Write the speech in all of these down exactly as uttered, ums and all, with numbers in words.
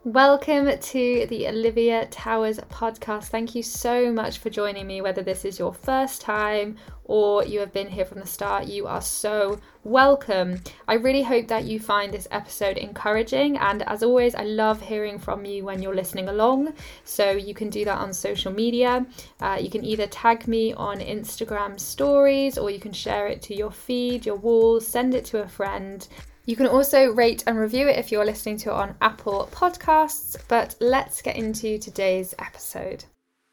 Welcome to the Olivia Towers podcast. Thank you so much for joining me, whether this is your first time or you have been here from the start. You are so welcome. I really hope that you find this episode encouraging, and as always, I love hearing from you when you're listening along. So you can do that on social media. Uh, you can either tag me on Instagram stories, or you can share it to your feed, your walls, send it to a friend. You can also rate and review it if you're listening to it on Apple Podcasts, but let's get into today's episode.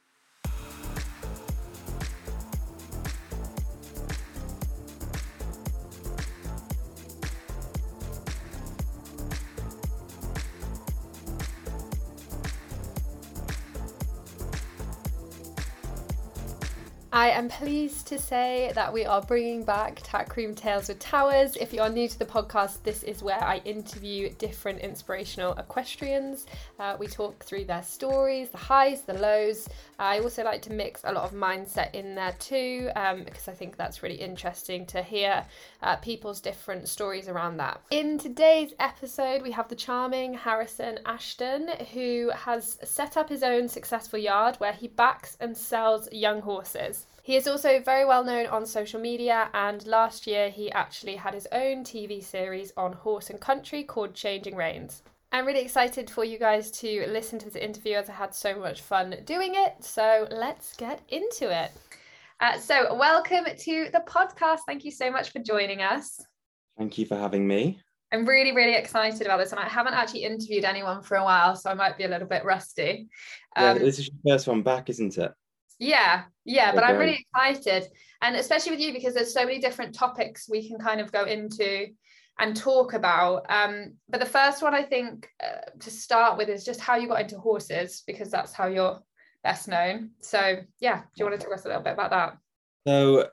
I am pleased to say that we are bringing back Tackroom Tales with Towers. If you are new to the podcast, this is where I interview different inspirational equestrians. Uh, we talk through their stories, the highs, the lows. I also like to mix a lot of mindset in there too, um, because I think that's really interesting to hear uh, people's different stories around that. In today's episode, we have the charming Harrison Ashton, who has set up his own successful yard where he backs and sells young horses. He is also very well known on social media, and last year he actually had his own T V series on Horse and Country called Changing Reins. I'm really excited for you guys to listen to this interview, as I had so much fun doing it, so let's get into it. Uh, so welcome to the podcast. Thank you so much for joining us. Thank you for having me. I'm really, really excited about this, and I haven't actually interviewed anyone for a while, so I might be a little bit rusty. Um, yeah, this is your first one back, isn't it? Yeah, yeah, but I'm really excited, and especially with you because there's so many different topics we can kind of go into and talk about. Um, but the first one I think uh, to start with is just how you got into horses, because that's how you're best known. So yeah, do you want to tell us a little bit about that? So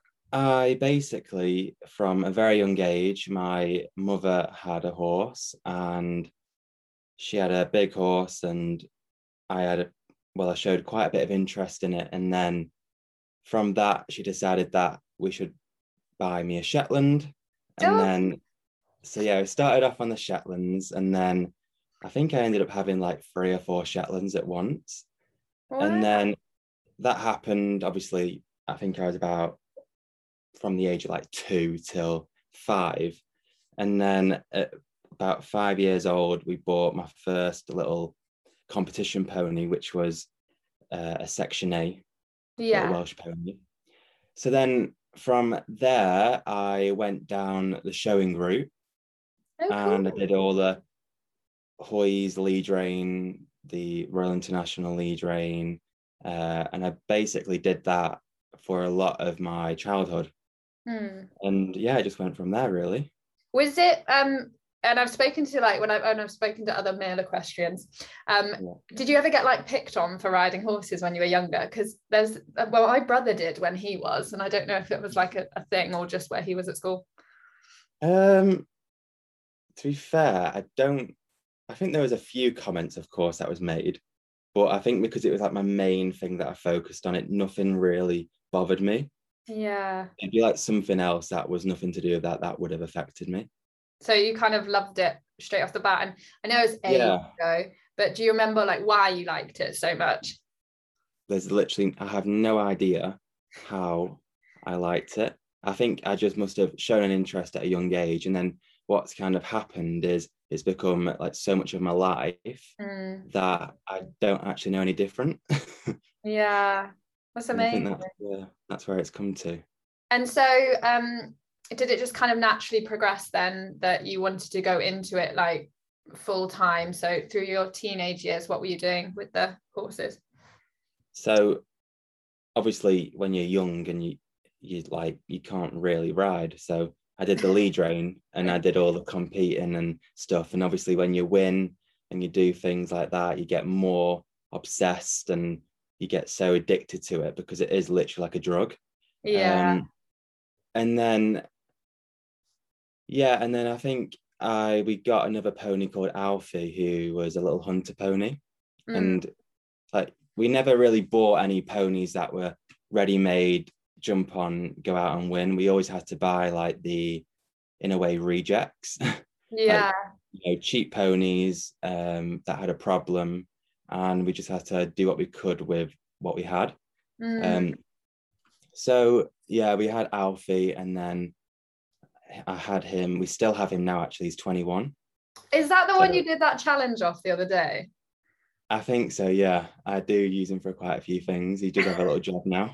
I basically, from a very young age, my mother had a horse, and she had a big horse, and I had a well, I showed quite a bit of interest in it. And then from that, she decided that we should buy me a Shetland. And oh. then, so yeah, I started off on the Shetlands, and then I think I ended up having like three or four Shetlands at once. Wow. And then that happened, obviously, I think I was about from the age of like two till five. And then at about five years old, we bought my first little competition pony, which was uh, a Section A, yeah, Welsh pony. So then from there, I went down the showing route. Oh, and cool. I did all the Hoys lead rein, the Royal International lead rein, uh, and I basically did that for a lot of my childhood. Hmm. And yeah, I just went from there, really. Was it um and I've spoken to like when I've, when I've spoken to other male equestrians, um yeah. Did you ever get like picked on for riding horses when you were younger? Because there's well my brother did when he was, and I don't know if it was like a, a thing or just where he was at school. Um to be fair, I don't I think there was a few comments, of course, that was made, but I think because it was like my main thing that I focused on, it nothing really bothered me. Yeah, it'd be like something else that was nothing to do with that that would have affected me. So you kind of loved it straight off the bat. And I know it's ages yeah. ago, but do you remember like why you liked it so much? There's literally, I have no idea how I liked it. I think I just must have shown an interest at a young age. And then what's kind of happened is it's become like so much of my life mm. that I don't actually know any different. Yeah, that's amazing. I think that's, yeah, that's where it's come to. And so, um, did it just kind of naturally progress then that you wanted to go into it like full time? So through your teenage years, what were you doing with the horses? So obviously when you're young and you you like you can't really ride, so I did the lead rein and I did all the competing and stuff, and obviously when you win and you do things like that, you get more obsessed and you get so addicted to it because it is literally like a drug. Yeah. Um, and then Yeah, and then I think I we got another pony called Alfie, who was a little hunter pony. Mm. And like we never really bought any ponies that were ready-made, jump on, go out and win. We always had to buy like the, in a way, rejects. Yeah. Like, you know, cheap ponies um, that had a problem, and we just had to do what we could with what we had. Mm. Um, so yeah, we had Alfie, and then I had him. We still have him now. Actually, he's twenty-one. Is that the So one you did that challenge off the other day? I think so. Yeah, I do use him for quite a few things. He does have a little job now.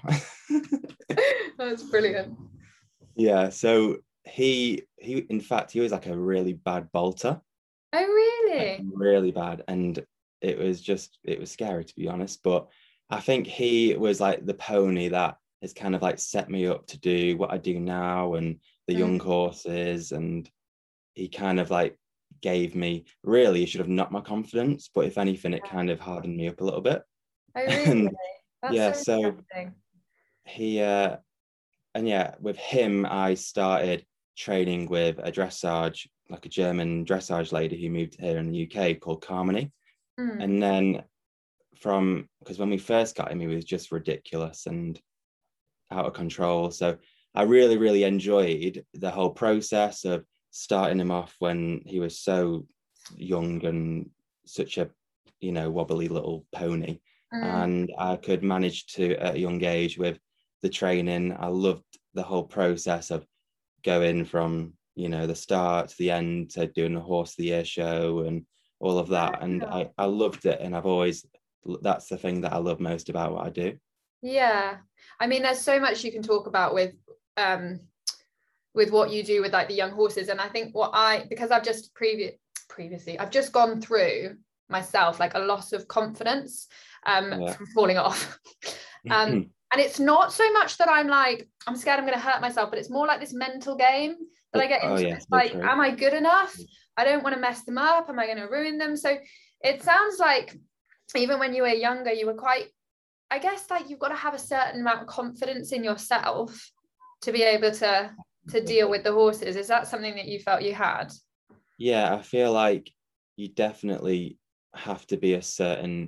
That's brilliant. Yeah. So he he in fact he was like a really bad bolter. Oh Like, really? really bad, and it was just it was scary, to be honest. But I think he was like the pony that has kind of like set me up to do what I do now, and the young Mm. horses, and he kind of like gave me, really, he should have knocked my confidence, but if anything, it kind of hardened me up a little bit. Oh really? And That's yeah, so so interesting. he uh and yeah, with him I started training with a dressage, like a German dressage lady who moved here in the U K, called Carmony. Mm. And then from, because when we first got him, he was just ridiculous and out of control. So I really, really enjoyed the whole process of starting him off when he was so young and such a, you know, wobbly little pony. Mm. And I could manage to, at a young age, with the training. I loved the whole process of going from, you know, the start to the end, to doing the horse of the year show and all of that. And I, I loved it. And I've always, that's the thing that I love most about what I do. Yeah, I mean, there's so much you can talk about with um with what you do with like the young horses, and I think what I, because I've just previous previously I've just gone through myself like a loss of confidence um Yeah. from falling off. um and it's not so much that I'm like I'm scared I'm going to hurt myself, but it's more like this mental game that I get into. Oh, yeah, It's so like, true. am I good enough? I don't want to mess them up. Am I going to ruin them? So it sounds like even when you were younger, you were quite, I guess, like you've got to have a certain amount of confidence in yourself to be able to to deal with the horses. Is that something that you felt you had? Yeah, I feel like you definitely have to be a certain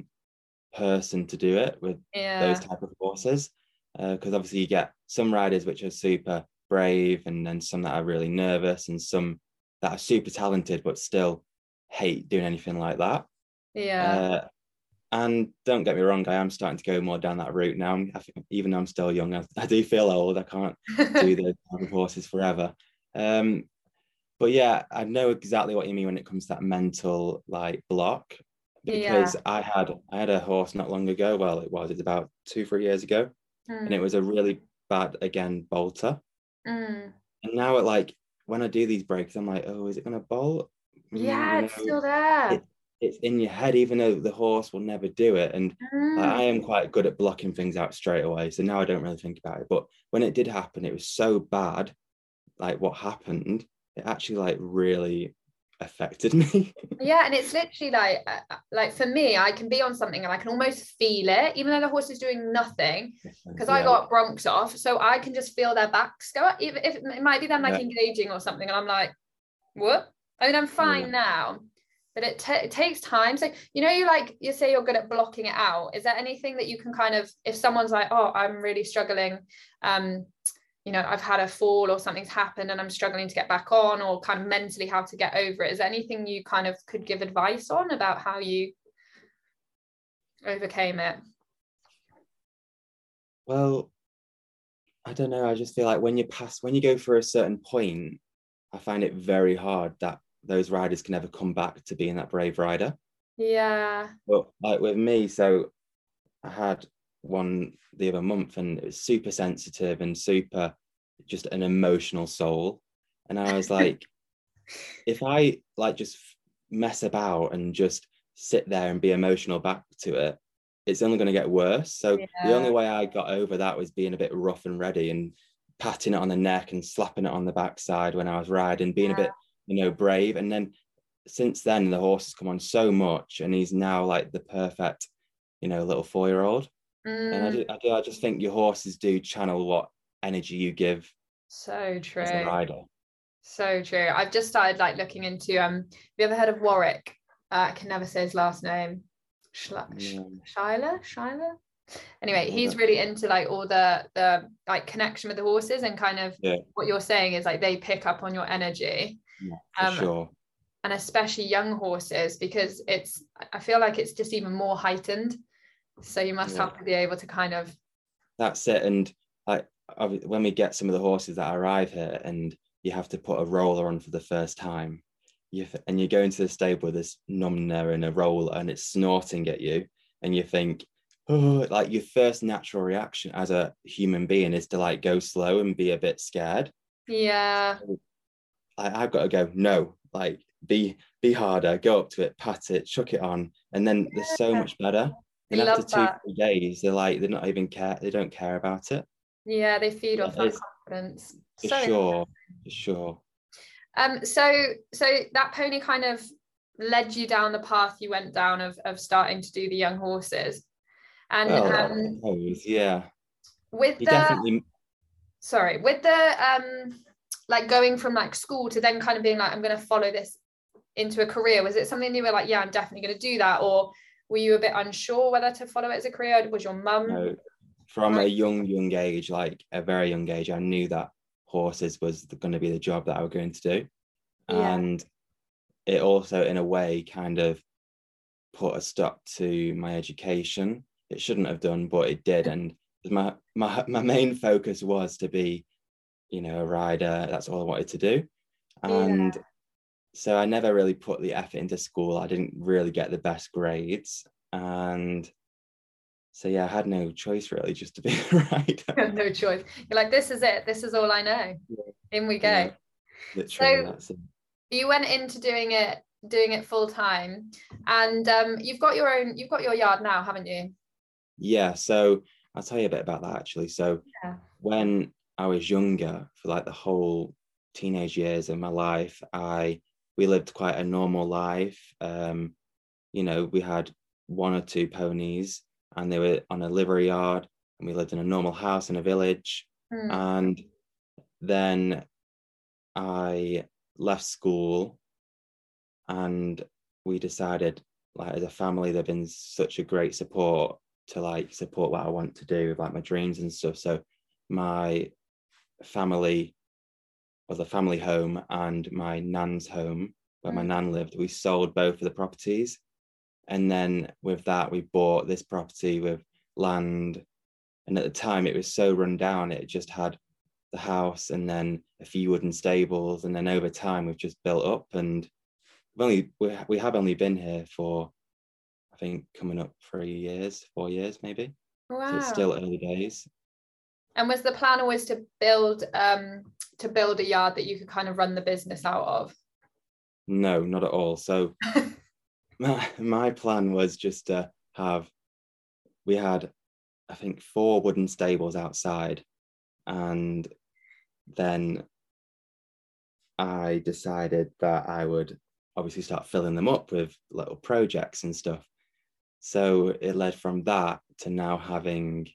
person to do it with those Yeah. type of horses, because uh, obviously you get some riders which are super brave, and then some that are really nervous, and some that are super talented but still hate doing anything like that. Yeah. Uh, and don't get me wrong, I am starting to go more down that route now. I think, even though I'm still young, I, I do feel old. I can't do the type of horses forever. Um, but yeah, I know exactly what you mean when it comes to that mental like block, Yeah. because I had I had a horse not long ago. Well, it was it's about two three years ago, Mm. and it was a really bad, again, bolter. Mm. And now, it like when I do these breaks, I'm like, oh, is it gonna bolt? Mm, Yeah, you it's know, still there. it, it's in your head, even though the horse will never do it. And like, Mm. I am quite good at blocking things out straight away, so now I don't really think about it. But when it did happen, it was so bad. Like what happened, it actually like really affected me. Yeah, and it's literally like uh, like for me, I can be on something and I can almost feel it, even though the horse is doing nothing, because I Yeah. got broncs off, so I can just feel their backs go up. Even if it might be them like Yeah. engaging or something, and I'm like, what? I mean, I'm fine Yeah. now, but it, t- it takes time. So you know, you like you say you're good at blocking it out. Is there anything that you can kind of, if someone's like, oh, I'm really struggling, um, you know, I've had a fall or something's happened and I'm struggling to get back on, or kind of mentally how to get over it. Is there anything you kind of could give advice on about how you overcame it? Well, I don't know. I just feel like when you pass, when you go for a certain point, I find it very hard that those riders can ever come back to being that brave rider. Yeah. But like with me, so I had one the other month, and it was super sensitive and super just an emotional soul. And I was like, if I like just mess about and just sit there and be emotional back to it, it's only going to get worse. So Yeah. the only way I got over that was being a bit rough and ready, and patting it on the neck and slapping it on the backside when I was riding, being Yeah. a bit, you know, brave. And then since then, the horse has come on so much, and he's now like the perfect, you know, little four-year-old. Mm. And I do, I do, I just think your horses do channel what energy you give So true. as a rider. So true. I've just started like looking into um have you ever heard of Warwick? uh, I can never say his last name. Schla- No. Shyla Shyla anyway, I he's don't- really into like all the the like connection with the horses, and kind of Yeah. what you're saying is like they pick up on your energy. Yeah, for um sure. and especially young horses, because it's, I feel like it's just even more heightened. So you must Yeah. have to be able to kind of. That's it. And like when we get some of the horses that arrive here and you have to put a roller on for the first time, you and you go into the stable with this numner and a roller and it's snorting at you, and you think, oh, like your first natural reaction as a human being is to like go slow and be a bit scared. Yeah. So, I, I've got to go, no, like be be harder, go up to it, pat it, chuck it on, and then they're so much better. And after two, that. three days, they're like, they're not even care, they don't care about it. Yeah, they feed Yeah, off that confidence. For So sure, for sure. Um, so so that pony kind of led you down the path you went down of of starting to do the young horses. And Well, I um, suppose, yeah. with He the definitely, sorry, with the um like going from like school to then kind of being like, I'm going to follow this into a career, was it something you were like, yeah, I'm definitely going to do that? Or were you a bit unsure whether to follow it as a career? Was your mum? no, from a young, young age, like a very young age, I knew that horses was going to be the job that I was going to do. Yeah. And it also, in a way, kind of put a stop to my education. It shouldn't have done, but it did. And my my my main focus was to be, you know, a rider. That's all I wanted to do. And yeah. so I never really put the effort into school. I didn't really get the best grades. And so, yeah, I had no choice really, just to be a rider. No choice. You're like, this is it. This is all I know. Yeah. In we go. Yeah, literally, so that's it. You went into doing it, doing it full time, and um, you've got your own, you've got your yard now, haven't you? Yeah. So I'll tell you a bit about that actually. So yeah. When I was younger, for like the whole teenage years of my life, I we lived quite a normal life. Um, you know, we had one or two ponies, and they were on a livery yard, and we lived in a normal house in a village. Mm. And then I left school, and we decided, like, as a family, they've been such a great support to like support what I want to do with like my dreams and stuff. So my family, or the family home and my nan's home where mm. my nan lived, we sold both of the properties. And then with that, we bought this property with land. And at the time it was so run down, it just had the house and then a few wooden stables. And then over time we've just built up, and we've only, we, we have only been here for, I think, coming up three years, four years maybe. Wow. So it's still early days. And was the plan always to build um to build a yard that you could kind of run the business out of? No, not at all. So my, my plan was just to have, we had, I think, four wooden stables outside, and then I decided that I would obviously start filling them up with little projects and stuff. So it led from that to now having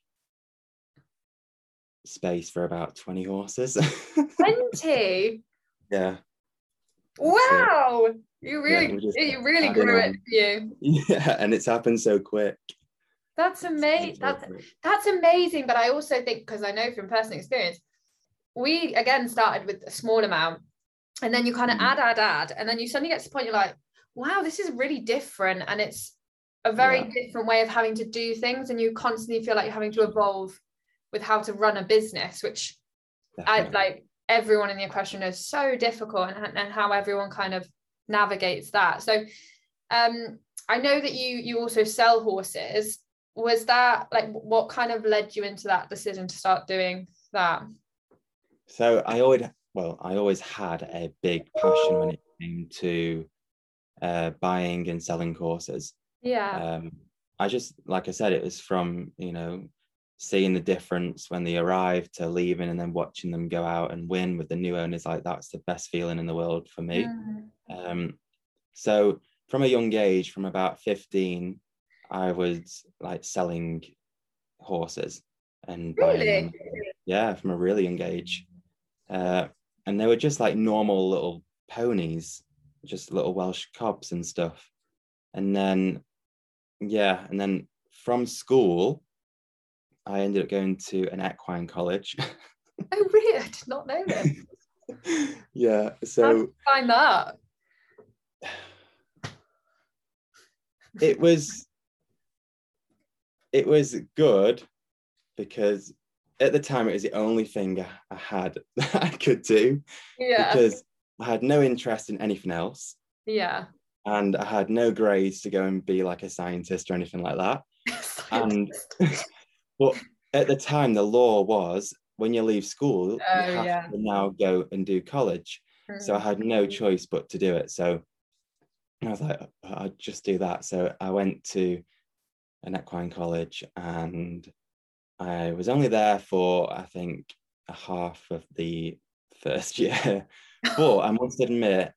space for about twenty horses. twenty? Yeah. Wow. It. You really, yeah, you really grew it, you. Yeah, and it's happened so quick. That's amazing. That's that's amazing. But I also think, because I know from personal experience, we again started with a small amount, and then you kind of mm. add, add, add, and then you suddenly get to the point you're like, wow, this is really different, and it's a very yeah. different way of having to do things, and you constantly feel like you're having to evolve with how to run a business, which I like everyone in the equestrian is so difficult, and, and how everyone kind of navigates that. So um I know that you you also sell horses. Was that like, what kind of led you into that decision to start doing that? So I always well I always had a big passion when it came to uh buying and selling horses. Yeah. um I just, like I said, it was from, you know, seeing the difference when they arrived to leaving, and then watching them go out and win with the new owners. Like, that's the best feeling in the world for me. Mm. Um, so from a young age, from about fifteen, I was like selling horses and really? buying them. Yeah, from a really young age. Uh, and they were just like normal little ponies, just little Welsh cobs and stuff. And then, yeah, and then from school, I ended up going to an equine college. Oh, really? I did not know this. Yeah. So how did you find that? it was it was good because at the time it was the only thing I, I had that I could do, Yeah. because I had no interest in anything else. Yeah. And I had no grades to go and be like a scientist or anything like that. And but at the time the law was, when you leave school, Oh, you have yeah. to now go and do college. Mm. So I had no choice but to do it. So I was like, I'll just do that. So I went to an equine college, and I was only there for, I think, a half of the first year. But I must admit,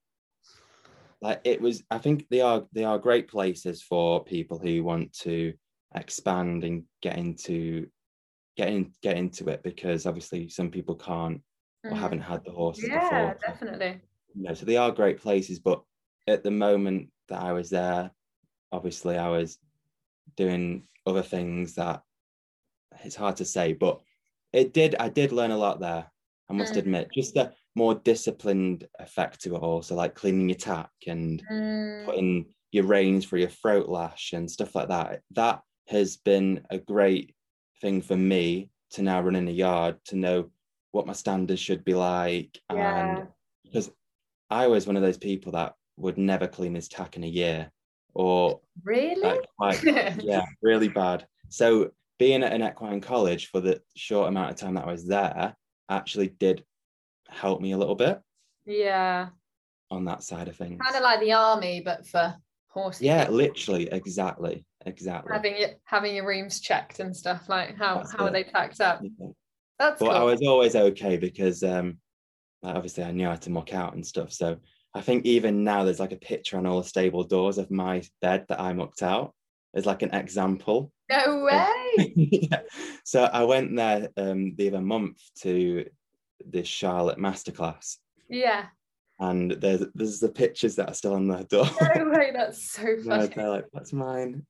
like it was, I think they are they are great places for people who want to expand and get into get in, get into it, because obviously some people can't or Mm. haven't had the horses Yeah, before. definitely. You know, so they are great places. But at the moment that I was there, obviously I was doing other things that it's hard to say, but it did I did learn a lot there, I must mm. admit. Just a more disciplined effect to it all. So like cleaning your tack and mm. putting your reins for your throat lash and stuff like that. That has been a great thing for me to now run in a yard, to know what my standards should be like. Yeah. And because I was one of those people that would never clean his tack in a year, or really like quite, yeah, really bad. So being at an equine college for the short amount of time that I was there actually did help me a little bit. Yeah. On that side of things. Kind of like the army, but for horses. Yeah, literally, exactly, exactly. Having it, having your rooms checked and stuff. Like how That's how it. are they packed up? Yeah. That's but cool. I was always okay because um, obviously I knew how to muck out and stuff. So I think even now there's like a picture on all the stable doors of my bed that I mucked out. There's like an example. No way. Yeah. So I went there um, the other month to this Charlotte masterclass. Yeah. And there's there's the pictures that are still on the door. No way, that's so funny. No, they're like, that's mine.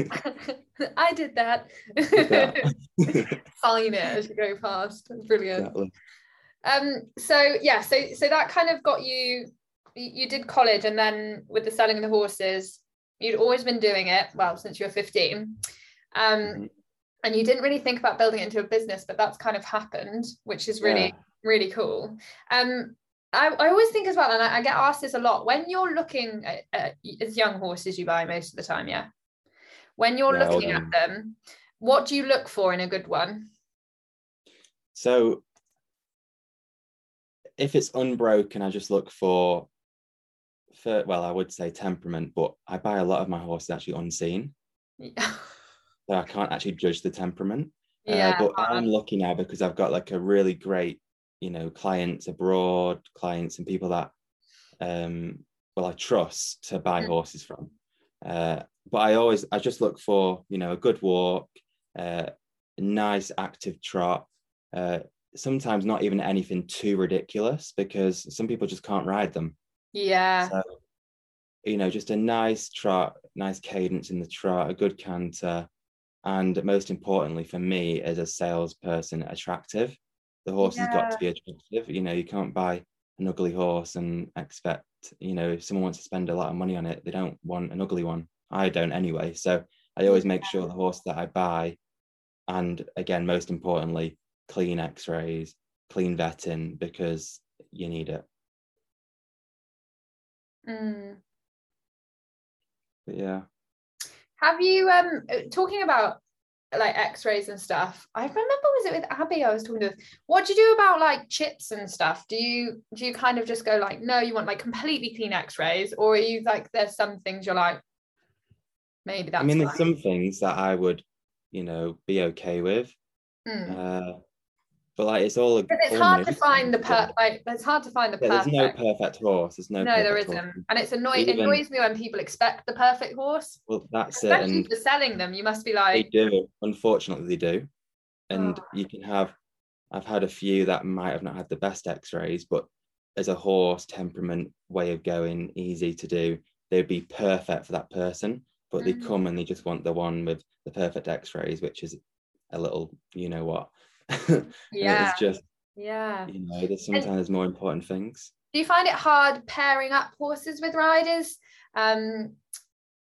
I did that. Did that. Sign it as you go past. Brilliant. Exactly. Um. So yeah. So so that kind of got you. You did college, and then with the selling of the horses, you'd always been doing it. Well, since you were fifteen. Um. Mm-hmm. And you didn't really think about building it into a business, but that's kind of happened, which is really yeah. really cool. Um. I, I always think as well, and I, I get asked this a lot, when you're looking at, at it's young horses you buy most of the time, yeah? When you're yeah, looking at them, what do you look for in a good one? So if it's unbroken, I just look for, for well, I would say temperament, but I buy a lot of my horses actually unseen. Yeah. So I can't actually judge the temperament. Yeah, uh, but I'm lucky now because I've got like a really great, you know, clients abroad, clients and people that, um, well, I trust to buy mm. horses from. Uh, but I always, I just look for, you know, a good walk, uh, a nice active trot. Uh, sometimes not even anything too ridiculous because some people just can't ride them. Yeah. So, you know, just a nice trot, nice cadence in the trot, a good canter, and most importantly for me as a salesperson, attractive. The horse yeah. has got to be attractive. You know, you can't buy an ugly horse and expect, you know, if someone wants to spend a lot of money on it, they don't want an ugly one. I don't anyway. So I always make sure the horse that I buy, and again, most importantly, clean x-rays, clean vetting, because you need it. Mm. But yeah. Have you, um, talking about like x-rays and stuff, I remember, was it with Abby I was talking to, what do you do about like chips and stuff? Do you do you kind of just go like, no, you want like completely clean x-rays, or are you like, there's some things you're like, maybe that's I mean fine. There's some things that I would, you know, be okay with. mm. uh but like it's all because it's hard to find the per like it's hard to find the yeah, perfect. There's no perfect horse. There's no no there isn't horse. And it's annoying Even, annoys me when people expect the perfect horse. Well, that's especially it. And for selling them, you must be like, they do, unfortunately they do. And oh. you can have, I've had a few that might have not had the best x-rays, but as a horse, temperament, way of going, easy to do, they'd be perfect for that person. But mm. they come and they just want the one with the perfect x-rays, which is a little, you know what. Yeah. It's just, yeah, you know, there's sometimes and there's more important things. Do you find it hard pairing up horses with riders? Um,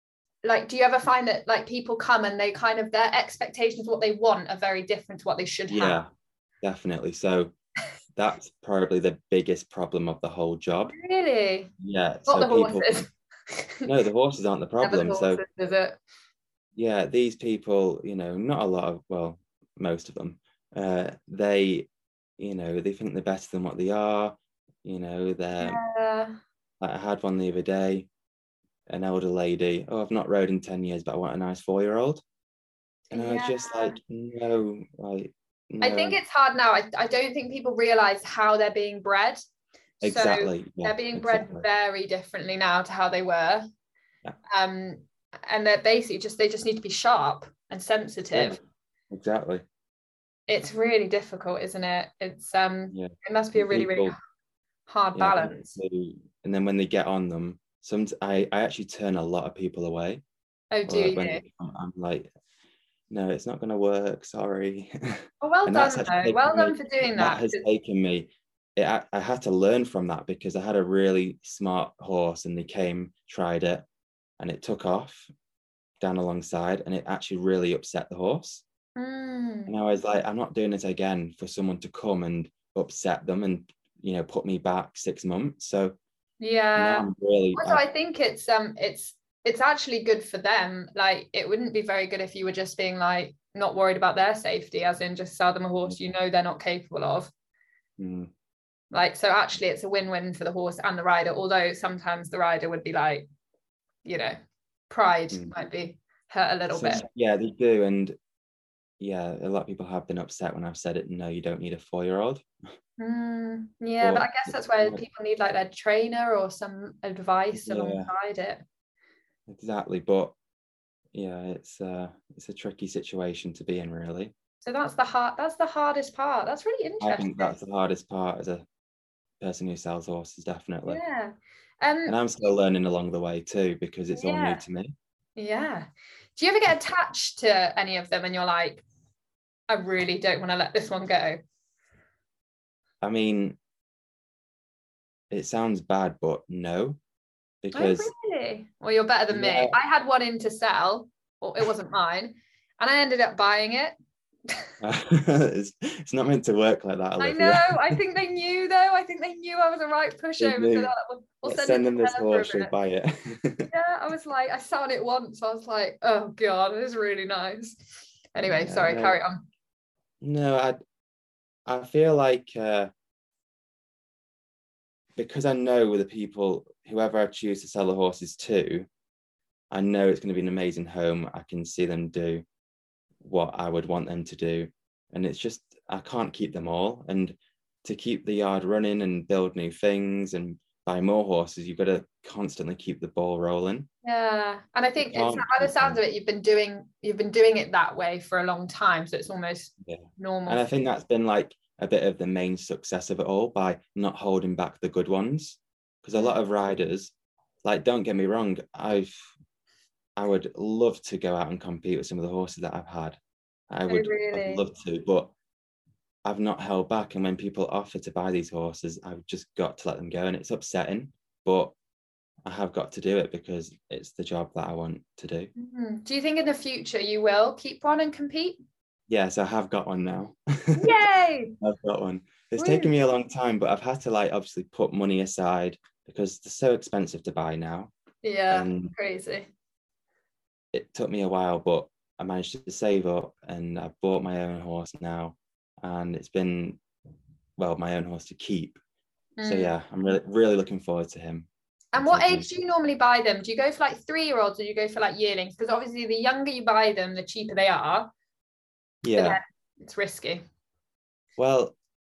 like, do you ever find that like people come and they kind of, their expectations, what they want are very different to what they should Yeah, have? definitely. So that's probably the biggest problem of the whole job. Really? Yeah. Not So the people, horses. no, the horses aren't the Never the problem. So horses, is it? yeah, these people, you know, not a lot of, well, most of them, uh, they, you know, they think they're better than what they are. You know, they're, Yeah. I had one the other day, an elder lady. Oh, I've not rode in ten years, but I want a nice four-year-old. And I was Yeah. just like, no, like, I think no. it's hard now. I, I don't think people realize how they're being bred. So Exactly. Yeah, they're being bred exactly. very differently now to how they were. Yeah. Um, and they're basically just, they just need to be sharp and sensitive. Yeah, exactly. It's really difficult, isn't it? It's um Yeah. it must be a really, really People, hard yeah, balance. people, and then when they get on them, some I, I actually turn a lot of people away. Oh, do Or you? when they, I'm, I'm like, no, it's not going to work. Sorry. Oh, well And that's done actually though. taken Well me. done for doing That that. has taken me. It, I, I had to learn from that because I had a really smart horse, and they came, tried it, and it took off down alongside, and it actually really upset the horse. Mm. And I was like, I'm not doing it again for someone to come and upset them and, you know, put me back six months. So now Yeah. I'm really, Also, I, I think it's um it's it's actually good for them. Like, it wouldn't be very good if you were just being like not worried about their safety, as in just sell them a horse you know they're not capable of. mm, Like, so actually it's a win-win for the horse and the rider, although sometimes the rider would be like, you know, pride mm. might be hurt a little So, bit. yeah, they do. And yeah, a lot of people have been upset when I've said it. No, you don't need a four-year-old. Mm, yeah, but But I guess that's where people need like their trainer or some advice yeah, alongside it. exactly. But yeah, it's uh it's a tricky situation to be in, really. So that's the hard that's the hardest part. That's really I think interesting. that's the hardest part as a person who sells horses, definitely. Yeah. Um, And I'm still learning along the way too, because it's all new yeah, to me. yeah. Do you ever get attached to any of them and you're like, I really don't want to let this one go? I mean, it sounds bad, but no, Oh, because really? Well, you're better than me. yeah, I had one in to sell, or it wasn't mine, and I ended up buying it. it's, it's not meant to work like that, I know. Olivia. I think they knew though. I think they knew I was a right They pushover. So do. that we'll, we'll Let's send it send to them this her for a horse, she'll bit. buy it. Yeah, I was like, I saw it once. I was like, oh god, it is really nice. Anyway, Yeah, sorry, no, carry on. no, I I feel like uh, because I know the people, whoever I choose to sell the horses to, I know it's going to be an amazing home. I can see them do what I would want them to do. And it's just, I can't keep them all. And to keep the yard running and build new things and buy more horses, you've got to constantly keep the ball rolling. Yeah, and I You think it's can't by the keep sounds them. of it, you've been doing you've been doing it that way for a long time, so it's almost Yeah. normal. And I think that's been like a bit of the main success of it all, by not holding back the good ones. Because a lot of riders, like, don't get me wrong, I've I would love to go out and compete with some of the horses that I've had. I Oh, would I'd really? love to, but I've not held back. And when people offer to buy these horses, I've just got to let them go. And it's upsetting, but I have got to do it because it's the job that I want to do. Mm-hmm. Do you think in the future you will keep one and compete? Yes, I have got one now. Yay! I've got one. It's Woo. taken me a long time, but I've had to, like, obviously put money aside because they're so expensive to buy now. Yeah, And crazy. it took me a while, but I managed to save up and I bought my own horse now. And it's been, well, my own horse to keep. Mm. So yeah, I'm really, really looking forward to him. And what age do you normally buy them? Do you go for like three-year-olds or do you go for like yearlings? Because obviously the younger you buy them, the cheaper they are. Yeah. It's risky. Well,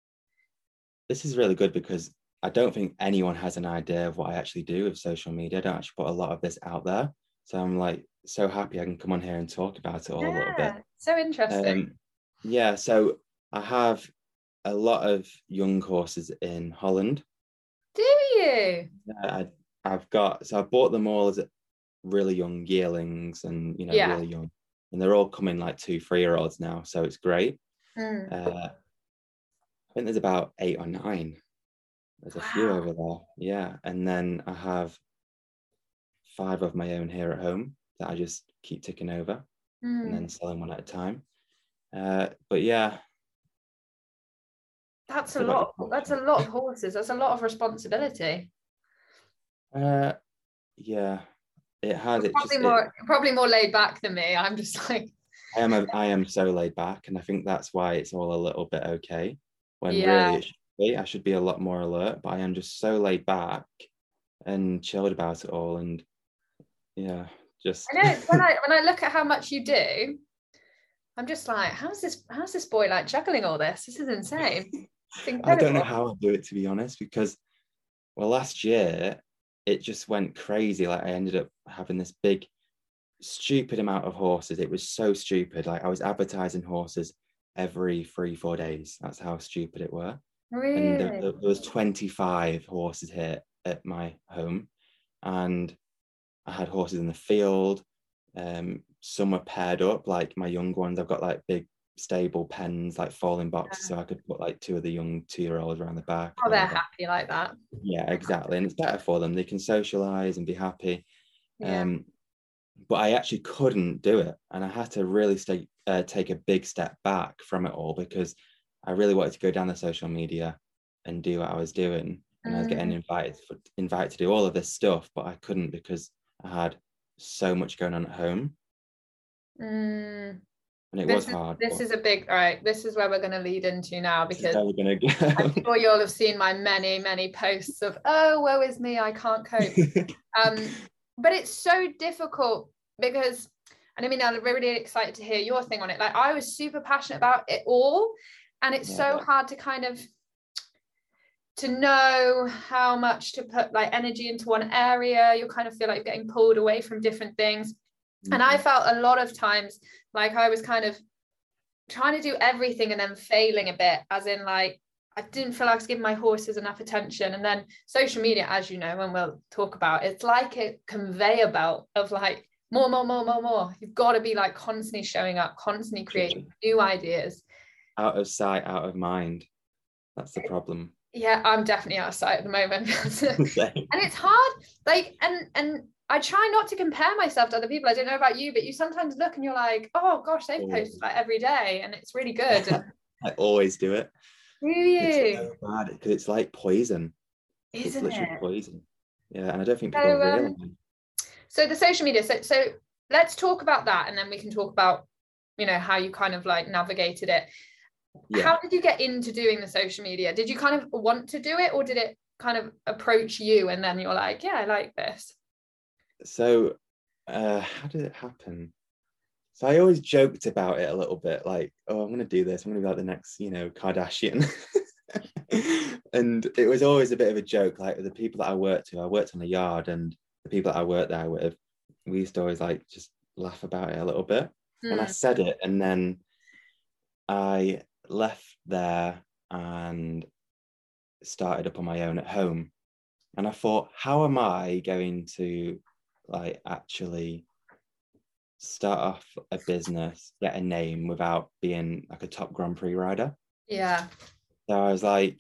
this is really good because I don't think anyone has an idea of what I actually do with social media. I don't actually put a lot of this out there. So I'm like so happy I can come on here and talk about it all Yeah, a little bit. so interesting. Um, yeah, so I have a lot of young horses in Holland. Do you? I, I've got, so I bought them all as really young yearlings and, you know, Yeah. really young. And they're all coming like two, three year olds now. So it's great. Mm. Uh, I think there's about eight or nine. There's a Wow. few over there. Yeah. And then I have five of my own here at home. that I just keep ticking over mm. and then selling one at a time. Uh, but yeah. That's a lot. That's a lot of horses. That's a lot of responsibility. Uh, yeah, it has. It probably just, more, it, probably more laid back than me. I'm just like, I am. A, I am so laid back, and I think that's why it's all a little bit okay. When yeah. really it should be. I should be a lot more alert, but I am just so laid back and chilled about it all, and yeah, just. I know when I when I look at how much you do, I'm just like, how's this? How's this boy like juggling all this? This is insane. I don't know how I do it, to be honest, because well, last year it just went crazy. Like I ended up having this big, stupid amount of horses. It was so stupid. Like I was advertising horses every three, four days. That's how stupid it were. Really? And there, there was twenty-five horses here at my home, and I had horses in the field. Um, some were paired up, like my young ones. I've got like big stable pens, like falling boxes, yeah. So I could put like two of the young two-year-olds around the back. Oh, they're happy like that. Yeah, exactly. And it's better for them. They can socialize and be happy. Yeah. Um, but I actually couldn't do it. And I had to really stay, uh, take a big step back from it all, because I really wanted to go down the social media and do what I was doing. And mm. I was getting invited, for, invited to do all of this stuff, but I couldn't because I had so much going on at home. Mm. And it this was is, hard. This is a big, all right, this is where we're going to lead into now, because we're gonna go. I'm sure you'll have seen my many, many posts of, oh, woe is me, I can't cope. um, but it's so difficult because, and I mean, I'm really excited to hear your thing on it. Like I was super passionate about it all, and it's yeah. so hard to kind of, to know how much to put like energy into one area. You kind of feel like you're getting pulled away from different things. Mm-hmm. And I felt a lot of times like I was kind of trying to do everything and then failing a bit, as in like, I didn't feel like I was giving my horses enough attention. And then social media, as you know, and we'll talk about, it's like a conveyor belt of like more, more, more, more, more. You've got to be like constantly showing up, constantly creating new ideas. Out of sight, out of mind. That's the problem. Yeah, I'm definitely out of sight at the moment. And it's hard. Like, and and I try not to compare myself to other people. I don't know about you, but you sometimes look and you're like, oh gosh, they post like every day and it's really good. I always do it. Do you? It's so bad because it's like poison. Isn't it's literally it? poison. Yeah, and I don't think people so, realize. Um, so the social media. So so let's talk about that, and then we can talk about, you know, how you kind of like navigated it. Yeah. How did you get into doing the social media? Did you kind of want to do it, or did it kind of approach you and then you're like, yeah, I like this? So uh, how did it happen? So I always joked about it a little bit, like, oh, I'm going to do this. I'm going to be like the next, you know, Kardashian. And it was always a bit of a joke. Like the people that I worked to, I worked on a yard, and the people that I worked there with, we used to always like just laugh about it a little bit. Mm. And I said it, and then I left there and started up on my own at home. And I thought, how am I going to like actually start off a business, get a name without being like a top Grand Prix rider? Yeah. So I was like,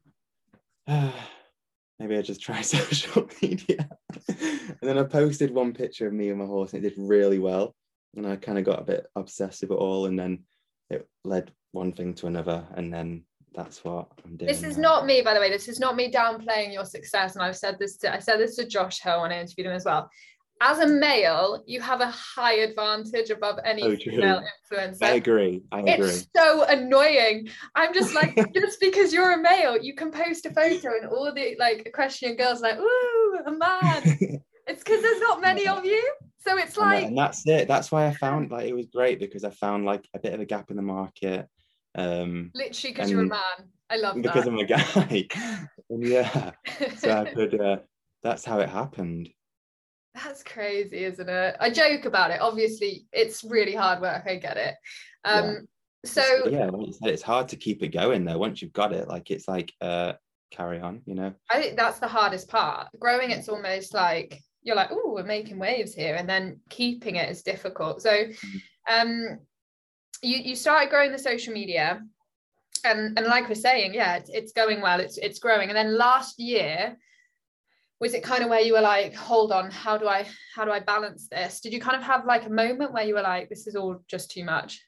ah, maybe I just try social media. And then I posted one picture of me and my horse, and it did really well. And I kind of got a bit obsessed with it all, and then it led one thing to another, and then that's what I'm doing. This is now. not me, by the way. This is not me downplaying your success. And I've said this to I said this to Josh Hill when I interviewed him as well. As a male, you have a high advantage above any oh, female influencer. I agree. I agree. It's so annoying. I'm just like, just because you're a male, you can post a photo and all the like equestrian girls are like, ooh, a man. It's because there's not many of you. So it's like, and that's it. That's why I found like it was great, because I found like a bit of a gap in the market. Um, Literally because you're a man. I love that. Because I'm a guy. And yeah. So I could. Uh, that's how it happened. That's crazy, isn't it? I joke about it. Obviously, it's really hard work. I get it. Um, yeah. So it's, yeah, like you said, it's hard to keep it going though. Once you've got it, like it's like uh, carry on. You know. I think that's the hardest part. Growing, it's almost like you're like, oh, we're making waves here, and then keeping it is difficult. So, um, you you started growing the social media, and and like we're saying, yeah, it's, it's going well. It's it's growing, and then last year. was it kind of where you were like, hold on, how do I how do I balance this? Did you kind of have like a moment where you were like, this is all just too much?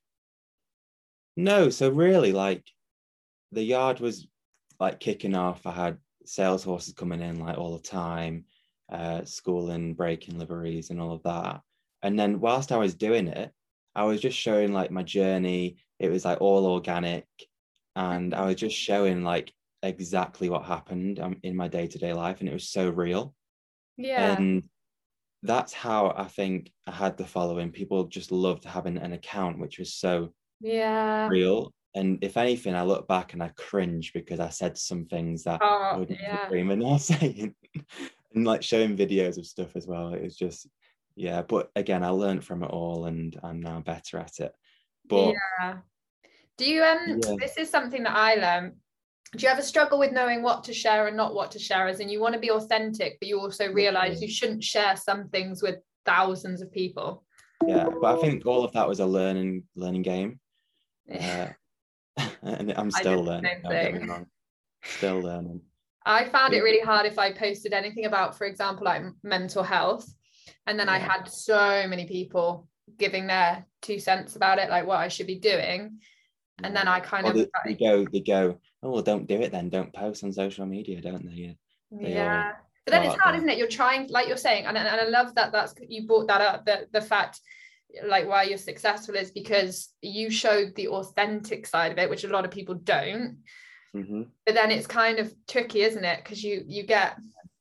No, so really, like, the yard was like kicking off. I had sales horses coming in like all the time, uh, schooling, breaking liveries and all of that. And then whilst I was doing it, I was just showing like my journey. It was like all organic, and I was just showing like exactly what happened um, in my day-to-day life, and it was so real. Yeah. And that's how I think I had the following. People just loved having an account which was so Yeah. real. And if anything, I look back and I cringe because I said some things that I Oh, would never yeah. dream of now saying. And like showing videos of stuff as well. It was just, yeah. But again, I learned from it all, and I'm now better at it. But Yeah. Do you um yeah, this is something that I learned. Do you ever struggle with knowing what to share and not what to share? As in, you want to be authentic, but you also realize you shouldn't share some things with thousands of people. yeah. But I think all of that was a learning learning game. Uh, and I'm I did still the learning. same Don't get me thing. wrong. Still learning. I found But it really hard if I posted anything about, for example, like mental health, and then I yeah. had so many people giving their two cents about it, like what I should be doing. And then I kind Or of they, they like, go, they go, oh, well, don't do it then. Don't post on social media, don't they? They all yeah. But go then it's out hard, there. isn't it? You're trying, like you're saying, and, and I love that that's you brought that up, that the fact like why you're successful is because you showed the authentic side of it, which a lot of people don't. Mm-hmm. But then it's kind of tricky, isn't it? Because you you get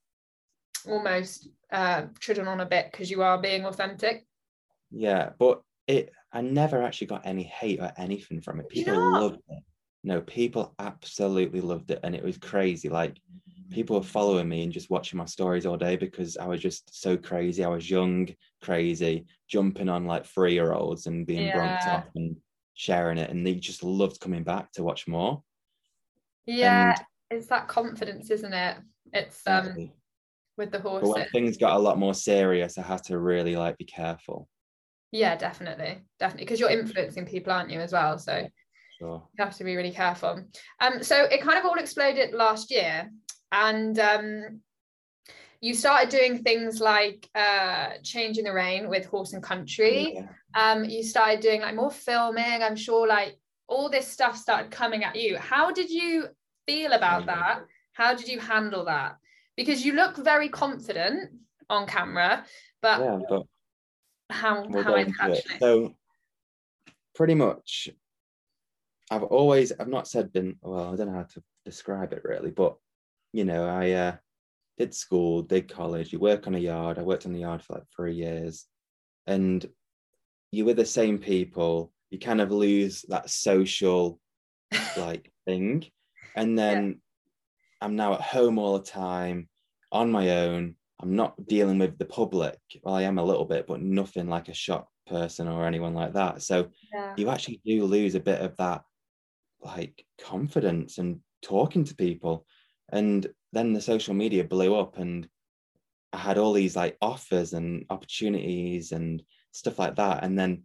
almost uh trodden on a bit because you are being authentic. Yeah, but it, I never actually got any hate or anything from it. Do you People not? loved it. No, people absolutely loved it, and it was crazy. Like, people were following me and just watching my stories all day because I was just so crazy. I was young, crazy, jumping on like three-year-olds and being brunked Yeah. off and sharing it, and they just loved coming back to watch more. Yeah, And it's that confidence, isn't it? It's um exactly. with the But when horses. things got a lot more serious, I had to really like be careful. Yeah, definitely. Definitely. Because you're influencing people, aren't you, as well? So Yeah, sure. you have to be really careful. Um, so it kind of all exploded last year. And um you started doing things like uh changing the rein with Horse and Country. Yeah. Um, you started doing like more filming. I'm sure like all this stuff started coming at you. How did you feel about Yeah. that? How did you handle that? Because you look very confident on camera, but Yeah, but how we'll how go is it into it. actually? So pretty much, I've always, I've not said been, well, I don't know how to describe it really, but you know, I uh, did school, did college, you work on a yard. I worked on the yard for like three years, and you're with the same people. You kind of lose that social like thing, and Yeah. then I'm now at home all the time on my own. I'm not dealing with the public. Well, I am a little bit, but nothing like a shop person or anyone like that. So Yeah. you actually do lose a bit of that like confidence and talking to people. And then the social media blew up, and I had all these like offers and opportunities and stuff like that. And then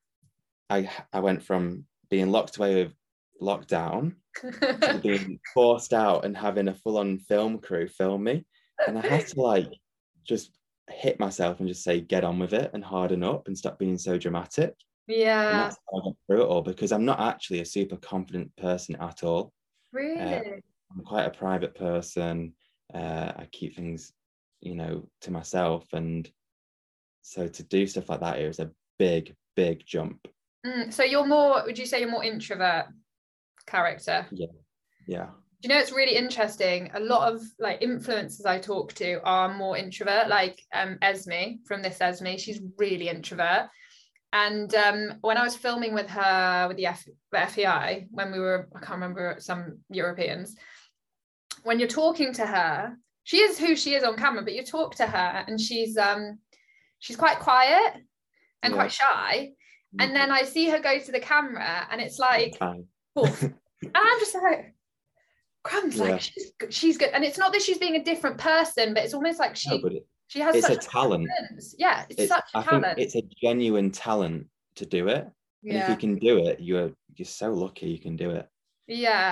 I I went from being locked away with lockdown to being forced out and having a full-on film crew film me. And I had to like just hit myself and just say, get on with it and harden up and stop being so dramatic. And Yeah. that's how I got through it all, because I'm not actually a super confident person at all. Uh, Really? I'm quite a private person. Uh, I keep things, you know, to myself. And so to do stuff like that, it was a big, big jump. Mm, so you're more, would you say you're more introvert character? Yeah. Yeah. Do you know, it's really interesting. A lot of like influencers I talk to are more introvert, like um Esme from This Esme. She's really introvert. And um, when I was filming with her with the, F- the F E I, when we were, I can't remember, some Europeans, when you're talking to her, she is who she is on camera, but you talk to her and she's um she's quite quiet and Yeah. quite shy. And then I see her go to the camera and it's like, poof. And I'm just like, crumbs, Yeah. like she's she's good. And it's not that she's being a different person, but it's almost like she No, but it, she has it's such a talent. confidence. Yeah, it's, It's, such a I think talent. it's a genuine talent to do it. And if Yeah. you can do it, you're you're so lucky you can do it. Yeah.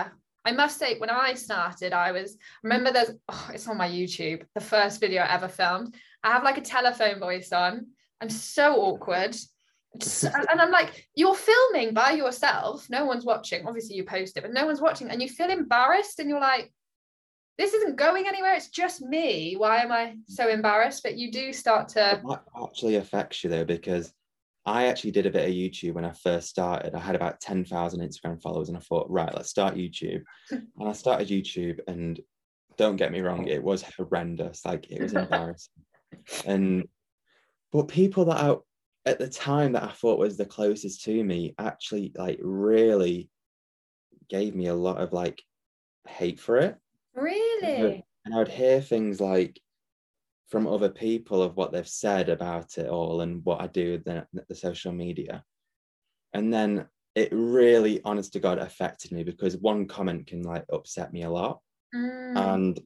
I must say, when I started, I was, remember there's, oh, it's on my YouTube, the first video I ever filmed. I have like a telephone voice on. I'm so awkward. Just, and I'm like, you're filming by yourself. No one's watching. Obviously you post it, but no one's watching. And you feel embarrassed and you're like, this isn't going anywhere. It's just me. Why am I so embarrassed? But you do start to... That actually affects you though, because I actually did a bit of YouTube when I first started. I had about ten thousand Instagram followers and I thought, right, let's start YouTube. And I started YouTube, and don't get me wrong, it was horrendous. Like, it was embarrassing. And, but people that I, at the time that I thought was the closest to me actually like really gave me a lot of like hate for it. Really? And I would hear things like from other people of what they've said about it all and what I do with the, the social media. And then it really, honest to God, affected me, because one comment can like upset me a lot. Mm. And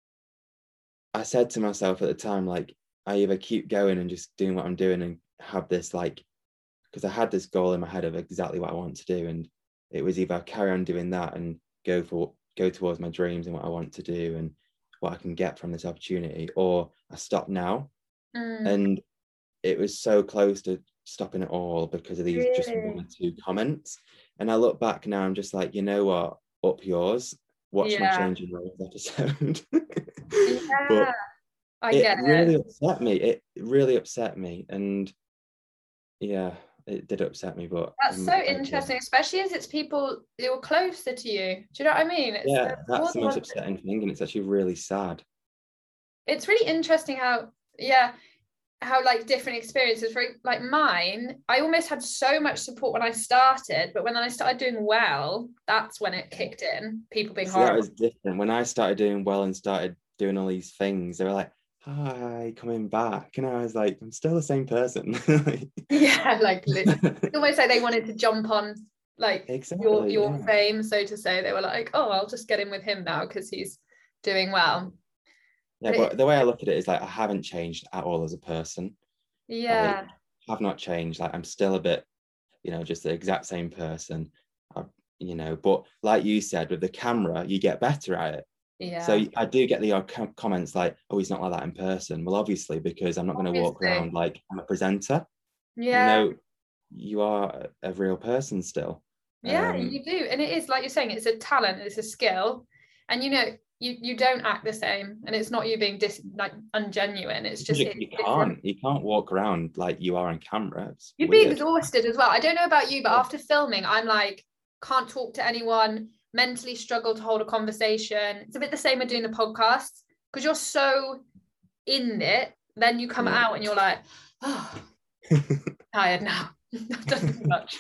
I said to myself at the time, like, I either keep going and just doing what I'm doing and have this like, because I had this goal in my head of exactly what I want to do. And it was either I carry on doing that and go for go towards my dreams and what I want to do and what I can get from this opportunity, or I stop now. Mm. And it was so close to stopping it all because of these Really? just one or two comments. And I look back now, I'm just like, you know what, up yours, watch Yeah. my Changing Roles episode. Yeah, But I it get really it. upset me. It really upset me. And yeah, it did upset me, but That's I'm, so I'm interesting, especially as it's people who are closer to you. Do you know what I mean? It's yeah, the, that's the most ones, upsetting thing, and it's actually really sad. it's really interesting how, yeah, how like different experiences, for like mine, I almost had so much support when I started, but when I started doing well, that's when it kicked in. People being See, horrible. that was different. When I started doing well and started doing all these things, they were like, hi, coming back. And I was like, I'm still the same person. Yeah, like it's almost like they wanted to jump on like exactly, your your yeah. fame, so to say. They were like, oh, I'll just get in with him now because he's doing well. Yeah, But but it, the way I look at it is like, I haven't changed at all as a person. yeah. Like, have not changed. Like, I'm still a bit, you know, just the exact same person. I, you know, but like you said, with the camera, you get better at it. Yeah. So I do get the odd com- comments like, oh, he's not like that in person. Well, obviously, because I'm not going to walk around like I'm a presenter. Yeah. You know, you are a real person still. Yeah, Um, you do. And it is, like you're saying, it's a talent, it's a skill. And you know, you you don't act the same. And it's not you being dis like ungenuine. It's just you, it's you different. can't you can't walk around like you are on camera. It's You'd be weird. exhausted as well. I don't know about you, but Yeah. after filming, I'm like, can't talk to anyone, mentally struggle to hold a conversation. It's a bit the same with doing the podcast, because you're so in it, then you come Yeah. out and you're like, oh, tired now. I've done too much.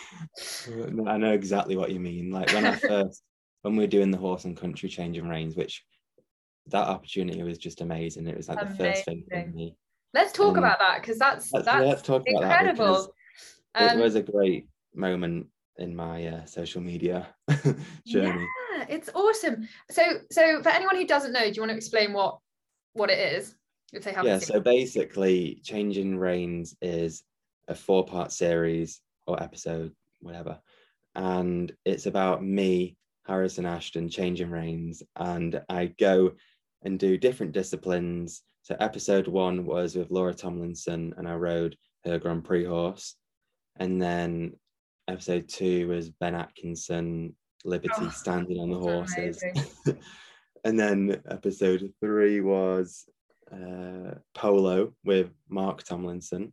I know exactly what you mean. Like when I first, when we were doing the horse and country Changing Reins, which that opportunity was just amazing. It was like Amazing. the first thing for me. Let's talk And about that, because that's let's, that's yeah, let's talk about incredible. that, Um, it was a great moment in my uh, social media journey. Yeah, it's awesome. So, so for anyone who doesn't know, do you want to explain what what it is, if they haven't Yeah, seen so basically, Changing Reins is a four-part series or episode, whatever, and it's about me, Harrison Ashton, changing reins, and I go and do different disciplines. So episode one was with Laura Tomlinson, and I rode her Grand Prix horse, and then episode two was Ben Atkinson, Liberty, Oh, standing on the horses. amazing. And then episode three was uh, Polo with Mark Tomlinson.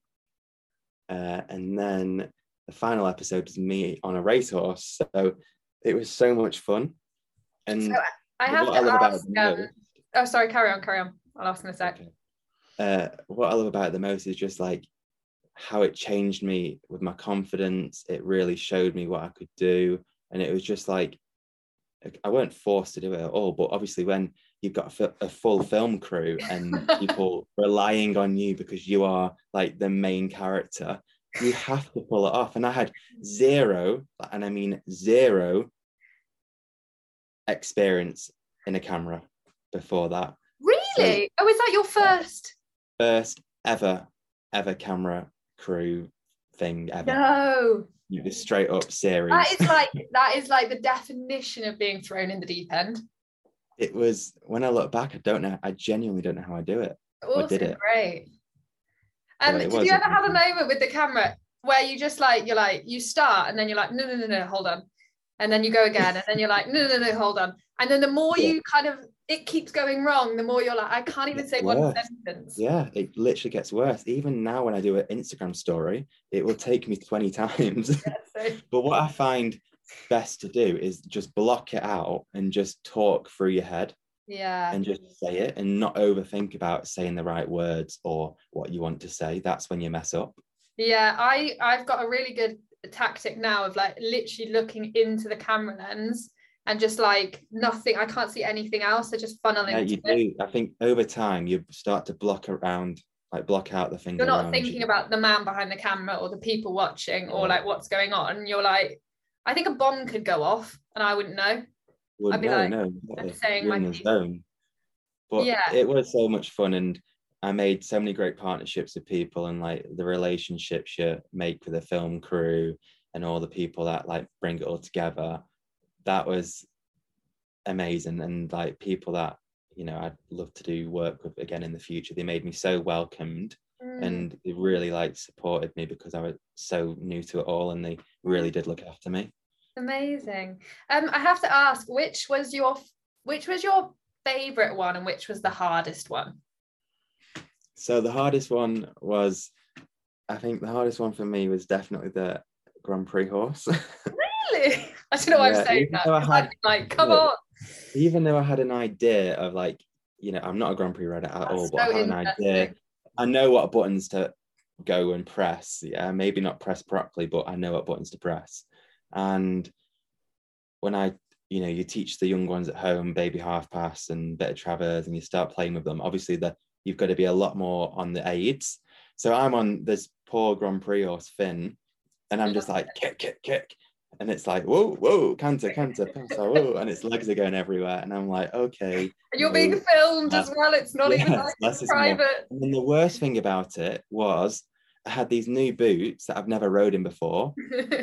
Uh, and then the final episode was me on a racehorse. So it was so much fun. And So I have what to I love ask. about Um, oh, sorry. Carry on. Carry on. I'll ask in a sec. Okay. Uh, what I love about it the most is just like how it changed me with my confidence. It really showed me what I could do. And it was just like, I weren't forced to do it at all, but obviously when you've got a, a full film crew and people relying on you because you are like the main character, you have to pull it off. And I had zero, and I mean zero experience in a camera before that. Really? So, oh, is that your first? first ever, ever camera crew thing ever. No. This straight up series. That is like that is like the definition of being thrown in the deep end. It was, when I look back, I don't know. I genuinely don't know how I do it. Awesome, or did it. Great. Um, did you ever have a moment with the camera where you just like, you're like, you start and then you're like, no, no, no, no, hold on. And then you go again and then you're like, no, no, no, hold on. And then the more yeah. you kind of, it keeps going wrong, the more you're like, I can't even say worse. one sentence. Yeah, it literally gets worse. Even now when I do an Instagram story, it will take me twenty times. Yeah, so. But what I find best to do is just block it out and just talk through your head. Yeah. And just say it and not overthink about saying the right words or what you want to say. That's when you mess up. Yeah, I, I've got a really good tactic now of like literally looking into the camera lens and just like nothing, I can't see anything else. I just funnel yeah, into you it. do. I think over time you start to block around, like block out the things. You're not thinking you. about the man behind the camera or the people watching or like what's going on. You're like, I think a bomb could go off and I wouldn't know. Well, I'd be no, like, no, I'm saying you're my in the zone. But yeah. it was so much fun, and I made so many great partnerships with people, and like the relationships you make with the film crew and all the people that like bring it all together. That was amazing, and like people that, you know, I'd love to do work with again in the future. They made me so welcomed, mm. and they really like supported me because I was so new to it all, and they really did look after me. Amazing. Um, I have to ask, which was your which was your favorite one, and which was the hardest one? So the hardest one was, I think the hardest one for me was definitely the Grand Prix horse. Really? I don't know why yeah, I'm saying that. I had, like, come look, on. Even though I had an idea of like, you know, I'm not a Grand Prix rider at That's all, but so I have an idea. I know what buttons to go and press. Yeah, maybe not press properly, but I know what buttons to press. And when I, you know, you teach the young ones at home baby half pass and bit of traverse, and you start playing with them, obviously the you've got to be a lot more on the aids. So I'm on this poor Grand Prix horse Finn, and I'm just like kick, kick, kick, and it's like whoa, whoa, canter, canter, canter, whoa, and its legs are going everywhere, and I'm like, okay. And you're being filmed uh, as well. It's not yes, even like it's private. And then the worst thing about it was I had these new boots that I've never rode in before,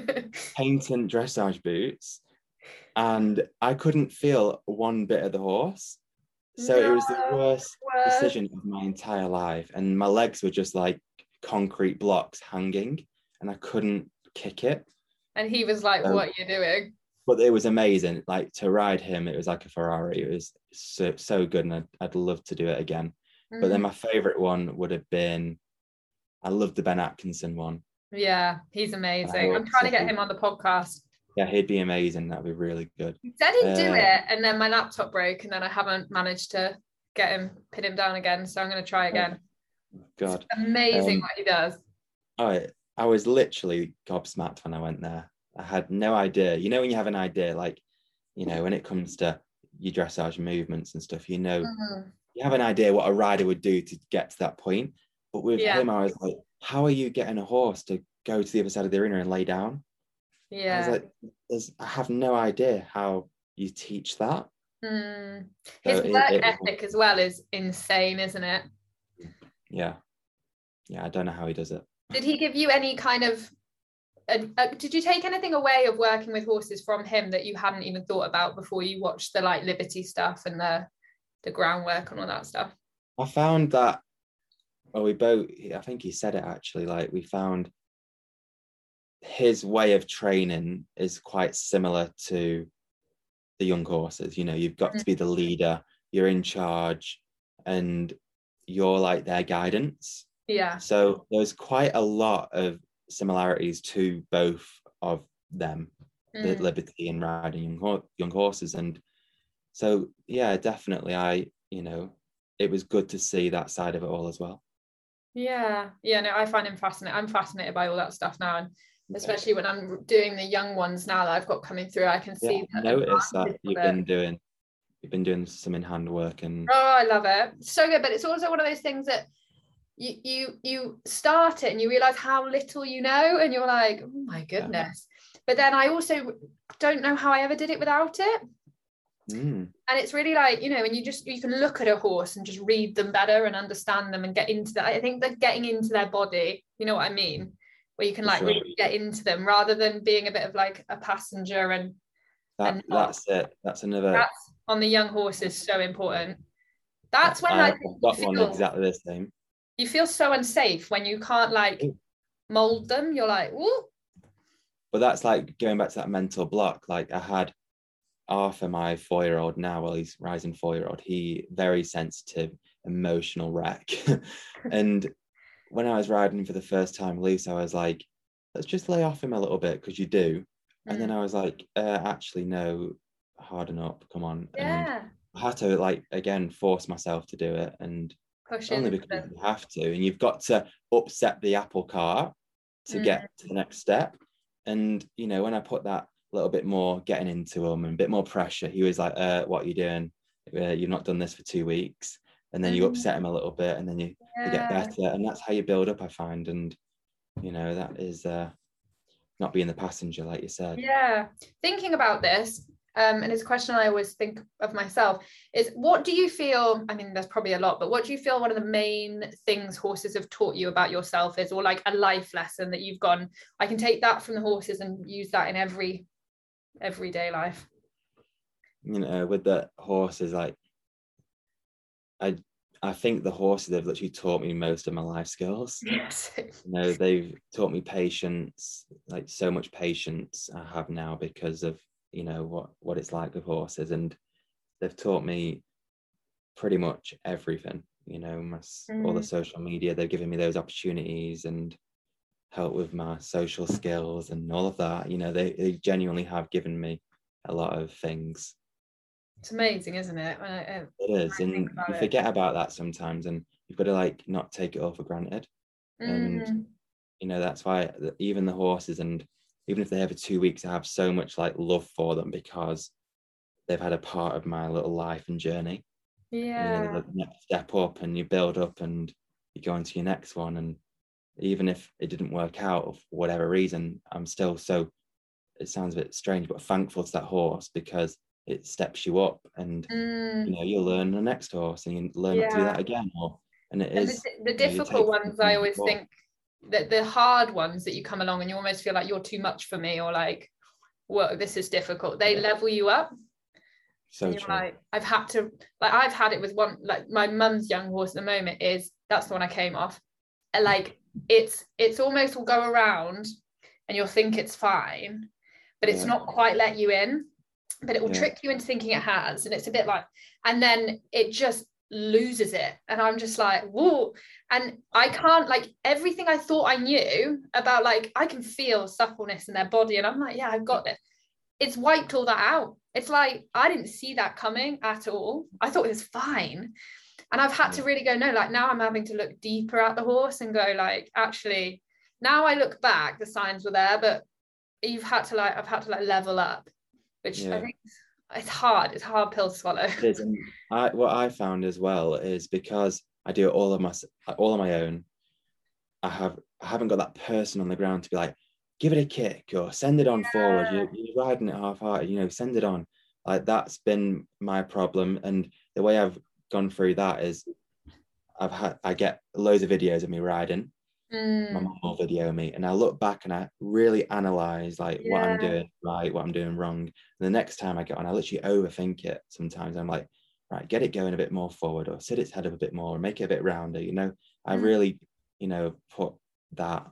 patent dressage boots, and I couldn't feel one bit of the horse. So no, it was the worst worst decision of my entire life. And my legs were just like concrete blocks hanging, and I couldn't kick it. And he was like, so, what are you doing? But it was amazing. Like to ride him, it was like a Ferrari. It was so, so good, and I'd, I'd love to do it again. Mm. But then my favorite one would have been, I love the Ben Atkinson one. Yeah, he's amazing. I'm trying to get him on the podcast. Yeah, he'd be amazing. That'd be really good. He said he'd uh, do it, and then my laptop broke, and then I haven't managed to get him, pin him down again. So I'm going to try again. Oh, God. It's amazing um, what he does. Oh, I was literally gobsmacked when I went there. I had no idea. You know, when you have an idea, like, you know, when it comes to your dressage movements and stuff, you know, mm-hmm. you have an idea what a rider would do to get to that point. But with yeah. him, I was like, how are you getting a horse to go to the other side of the arena and lay down? Yeah. I was like, There's, I have no idea how you teach that. Mm. His so work it, it, ethic as well is insane, isn't it? Yeah. Yeah, I don't know how he does it. Did he give you any kind of, uh, uh, did you take anything away of working with horses from him that you hadn't even thought about before you watched the like Liberty stuff and the, the groundwork and all that stuff? I found that, well, we both, I think he said it actually, like we found his way of training is quite similar to the young horses. You know, you've got to be the leader, you're in charge, and you're like their guidance. Yeah. So there's quite a lot of similarities to both of them, mm. the Liberty and riding young, ho- young horses. And so, yeah, definitely, I, you know, it was good to see that side of it all as well. Yeah. Yeah, no, I find him fascinating. I'm fascinated by all that stuff now. And especially when I'm doing the young ones now that I've got coming through, I can see yeah, that. Notice that you've been doing, you've been doing some in hand work, and oh, I love it, so good. But it's also one of those things that you you you start it and you realize how little you know, and you're like, oh my goodness. Yeah. But then I also don't know how I ever did it without it. Mm. And it's really like, you know, and you just you can look at a horse and just read them better and understand them and get into that. I think that getting into their body, you know what I mean, where you can For like sure. really get into them rather than being a bit of like a passenger and that and that's it. That's another. That's on the young horses so important. That's when I, like I've you got one feel exactly the same. you feel so unsafe when you can't like mold them. You're like, ooh. But that's like going back to that mental block. Like I had Arthur, my four-year-old now, well, he's rising four-year-old. He very sensitive, emotional wreck. And when I was riding for the first time loose, I was like, let's just lay off him a little bit because you do. And Mm. then I was like, uh, actually, no, harden up, come on. Yeah. And I had to like again force myself to do it, and Push only in. because you have to, and you've got to upset the apple cart to Mm. get to the next step. And you know, when I put that little bit more getting into him and a bit more pressure, he was like, uh, what are you doing? Uh, you've not done this for two weeks. And then you upset him a little bit, and then you Yeah. they get better, and that's how you build up, I find. And you know, that is uh not being the passenger, like you said. Yeah. Thinking about this, um, and it's a question I always think of myself, is what do you feel, I mean, there's probably a lot, but what do you feel one of the main things horses have taught you about yourself is, or like a life lesson that you've gone, I can take that from the horses and use that in every everyday life? You know, with the horses, like I I think the horses have literally taught me most of my life skills. Yes. You know, they've taught me patience, like so much patience I have now because of, you know, what what it's like with horses. And they've taught me pretty much everything, you know, my, mm. all the social media, they've given me those opportunities and help with my social skills and all of that. You know, they, they genuinely have given me a lot of things. It's amazing, isn't it? When I, uh, it is, and you forget it. about that sometimes, and you've got to like not take it all for granted. Mm. And you know, that's why even the horses, and even if they're here for two weeks, I have so much like love for them because they've had a part of my little life and journey. Yeah. You know, the next step up, and you build up, and you go into your next one. And even if it didn't work out for whatever reason, I'm still so, it sounds a bit strange, but thankful to that horse because it steps you up, and mm. you know, you'll learn the next horse and you learn yeah. not to do that again. Or and it and is the, the difficult know, ones. I always think that the hard ones that you come along and you almost feel like you're too much for me, or like, whoa, this is difficult. They yeah. level you up. So and you're true. Like, I've had to, like, I've had it with one, like my mum's young horse at the moment is, that's the one I came off. And like, it's, it's almost will go around and you'll think it's fine, but it's yeah. not quite let you in, but it will yeah. trick you into thinking it has. And it's a bit like, and then it just loses it. And I'm just like, whoa. And I can't, like, everything I thought I knew about, like, I can feel suppleness in their body. And I'm like, yeah, I've got this. It's wiped all that out. It's like, I didn't see that coming at all. I thought it was fine. And I've had yeah. to really go, no, like now I'm having to look deeper at the horse and go like, actually, now I look back, the signs were there, but you've had to like, I've had to like level up, which yeah. I think it's hard. It's a hard pill to swallow. It is. And I, what I found as well is because I do it all of my, all on my own, I have, I haven't got that person on the ground to be like, give it a kick or send it on yeah. forward. You're, you're riding it half-hearted, you know, send it on. Like that's been my problem. And the way I've gone through that is I've had, I get loads of videos of me riding. Mm. My mum will video me and I look back and I really analyze like yeah. what I'm doing right, what I'm doing wrong. And the next time I get on, I literally overthink it. Sometimes I'm like, right, get it going a bit more forward or sit its head up a bit more or make it a bit rounder. You know, I mm. really, you know, put that,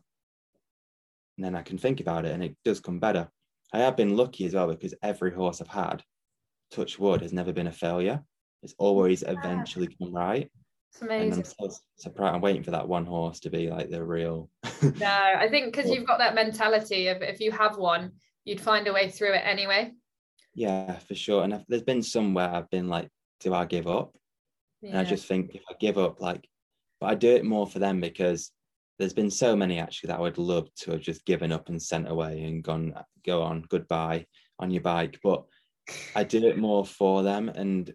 and then I can think about it and it does come better. I have been lucky as well because every horse I've had, touch wood, has never been a failure. It's always yeah. eventually come right. It's amazing. And I'm so surprised. I'm waiting for that one horse to be like the real. No, I think because you've got that mentality of if you have one, you'd find a way through it anyway. Yeah, for sure. And I've, there's been some where I've been like, do I give up? Yeah. And I just think if I give up, like, but I do it more for them because there's been so many actually that I would love to have just given up and sent away and gone, go on, goodbye on your bike. But I do it more for them. And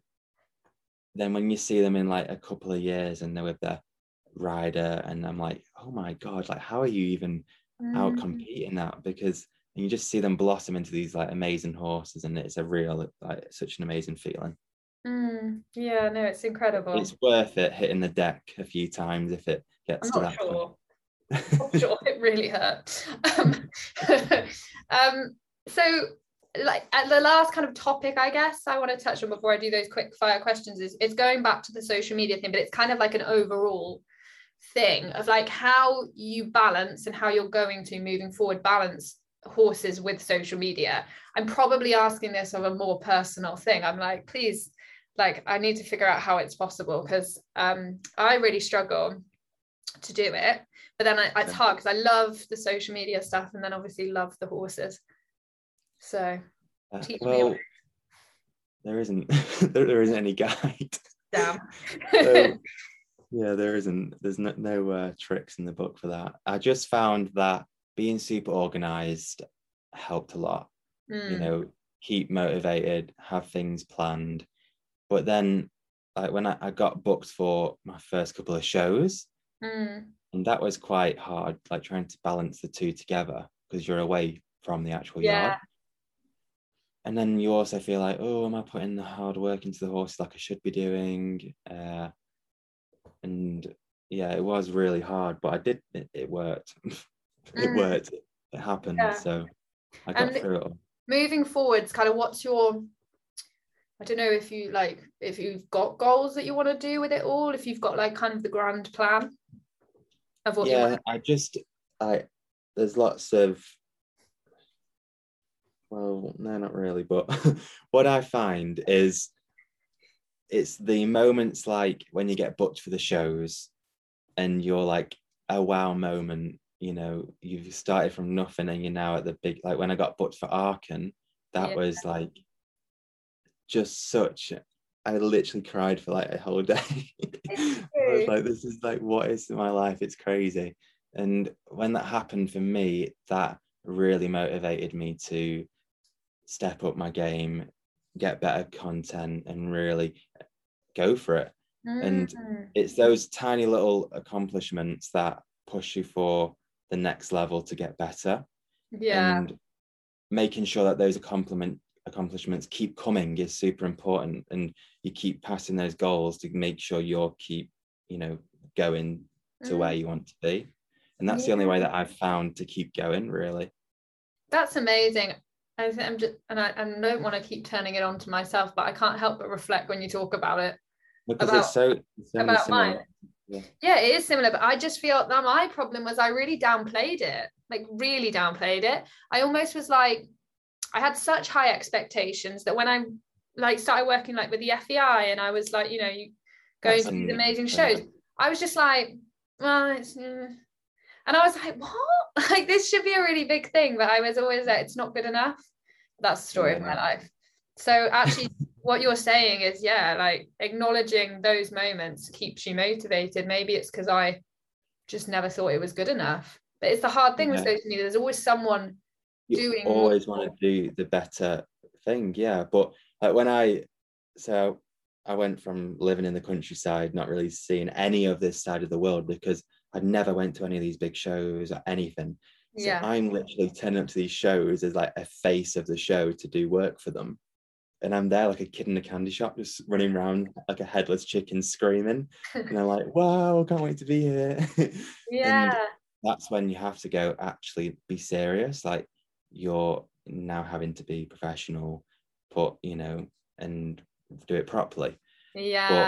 then when you see them in like a couple of years and they're with their rider and I'm like, oh my God, like how are you even mm. out competing that? Because and you just see them blossom into these like amazing horses and it's a real, like such an amazing feeling. Mm. Yeah, no, it's incredible. It's worth it hitting the deck a few times if it gets I'm to not that sure. point. Oh, sure, it really hurt. Um, um, so, like, at the last kind of topic, I guess I want to touch on before I do those quick fire questions is it's going back to the social media thing, but it's kind of like an overall thing of like how you balance and how you're going to moving forward balance horses with social media. I'm probably asking this of a more personal thing. I'm like, please, like, I need to figure out how it's possible because um, I really struggle to do it. But then I, it's hard because I love the social media stuff and then obviously love the horses. So uh, teach well, me. there isn't there, there isn't any guide. Damn. So, yeah, there isn't. There's no, no uh, tricks in the book for that. I just found that being super organized helped a lot. Mm. You know, keep motivated, have things planned. But then, like when I, I got booked for my first couple of shows, mm. and that was quite hard, like trying to balance the two together because you're away from the actual yeah. yard. And then you also feel like, oh, am I putting the hard work into the horses like I should be doing? Uh, and yeah, it was really hard, but I did, it, it worked. it mm. worked. It happened. Yeah. So I got and through it all. Moving forwards, kind of what's your, I don't know if you like, if you've got goals that you want to do with it all, if you've got like kind of the grand plan of what yeah, you want. I just, I, there's lots of, well, no, not really, but what I find is it's the moments like when you get booked for the shows and you're like a wow moment, you know, you've started from nothing and you're now at the big, like when I got booked for Aachen, that yeah. was like just such, I literally cried for like a whole day. I was like, this is like, what is my life? It's crazy. And when that happened for me, that really motivated me to step up my game, get better content and really go for it. Mm. And it's those tiny little accomplishments that push you for the next level to get better. Yeah. And making sure that those accomplishment accomplishments keep coming is super important, and you keep passing those goals to make sure you're keep, you know, going to mm. where you want to be. And that's yeah. the only way that I've found to keep going, really. That's amazing. I think I'm just, and I, and I don't want to keep turning it on to myself, but I can't help but reflect when you talk about it. Because about, it's so, so about mine. Yeah. yeah, it is similar, but I just feel that my problem was I really downplayed it, like really downplayed it. I almost was like, I had such high expectations that when I like started working like with the F E I and I was like, you know, you going That's to these amazing shows, I was just like, well, it's, mm. and I was like, what? Like this should be a really big thing, but I was always like, it's not good enough. That's the story yeah. of my life. So actually what you're saying is, yeah, like acknowledging those moments keeps you motivated. Maybe it's because I just never thought it was good enough. But it's the hard thing yeah. with social media. There's always someone you doing always more. Want to do the better thing. Yeah. But like when I, so I went from living in the countryside, not really seeing any of this side of the world because I never went to any of these big shows or anything. So yeah. I'm literally turning up to these shows as like a face of the show to do work for them. And I'm there like a kid in a candy shop, just running around like a headless chicken screaming. And I'm like, wow, I can't wait to be here. Yeah. And that's when you have to go actually be serious. Like you're now having to be professional, put, you know, and do it properly. Yeah.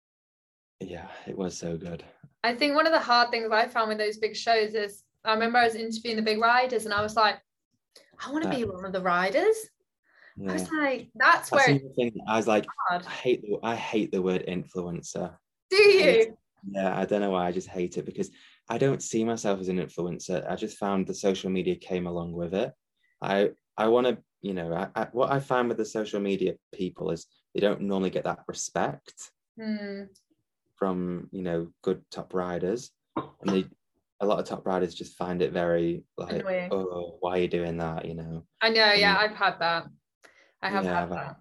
But yeah, it was so good. I think one of the hard things I found with those big shows is I remember I was interviewing the big riders and I was like, I want to be one of the riders. Yeah. I was like, that's where that's the thing. I was like, hard. I hate the I hate the word influencer. Do you? Yeah, I don't know why. I just hate it because I don't see myself as an influencer. I just found the social media came along with it. I I want to, you know, I, I, what I find with the social media people is they don't normally get that respect mm. from, you know, good top riders, and they a lot of top riders just find it very like, annoying. Oh, why are you doing that? You know. I know. And, yeah, I've had that. I have yeah, had that.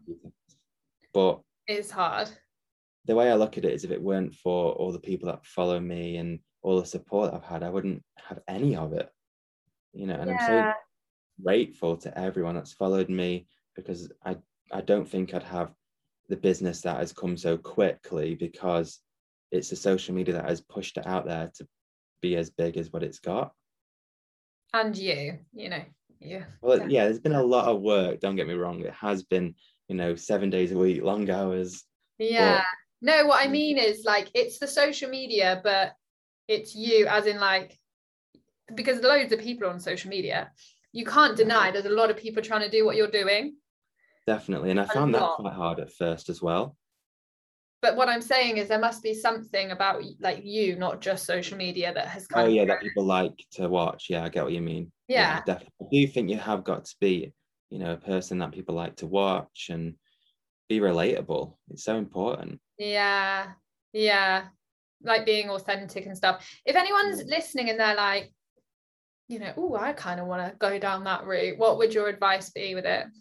But it's hard. The way I look at it is if it weren't for all the people that follow me and all the support I've had, I wouldn't have any of it. You know, and yeah. I'm so grateful to everyone that's followed me because I, I don't think I'd have the business that has come so quickly because it's the social media that has pushed it out there to be as big as what it's got. And you, you know, yeah. Well, yeah, there's been a lot of work, don't get me wrong. It has been, you know, seven days a week, long hours. Yeah. But, no, what I mean is like, it's the social media, but it's you, as in like, because loads of people on social media, you can't deny there's a lot of people trying to do what you're doing. Definitely. And I found that quite hard at first as well. But what I'm saying is there must be something about like you, not just social media, that has kind oh of... yeah, that people like to watch. Yeah, I get what you mean. Yeah. yeah, definitely. I do think you have got to be, you know, a person that people like to watch and be relatable. It's so important. Yeah, yeah, like being authentic and stuff. If anyone's yeah. listening and they're like, you know, oh, I kind of want to go down that route, what would your advice be with it?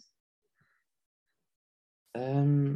Um,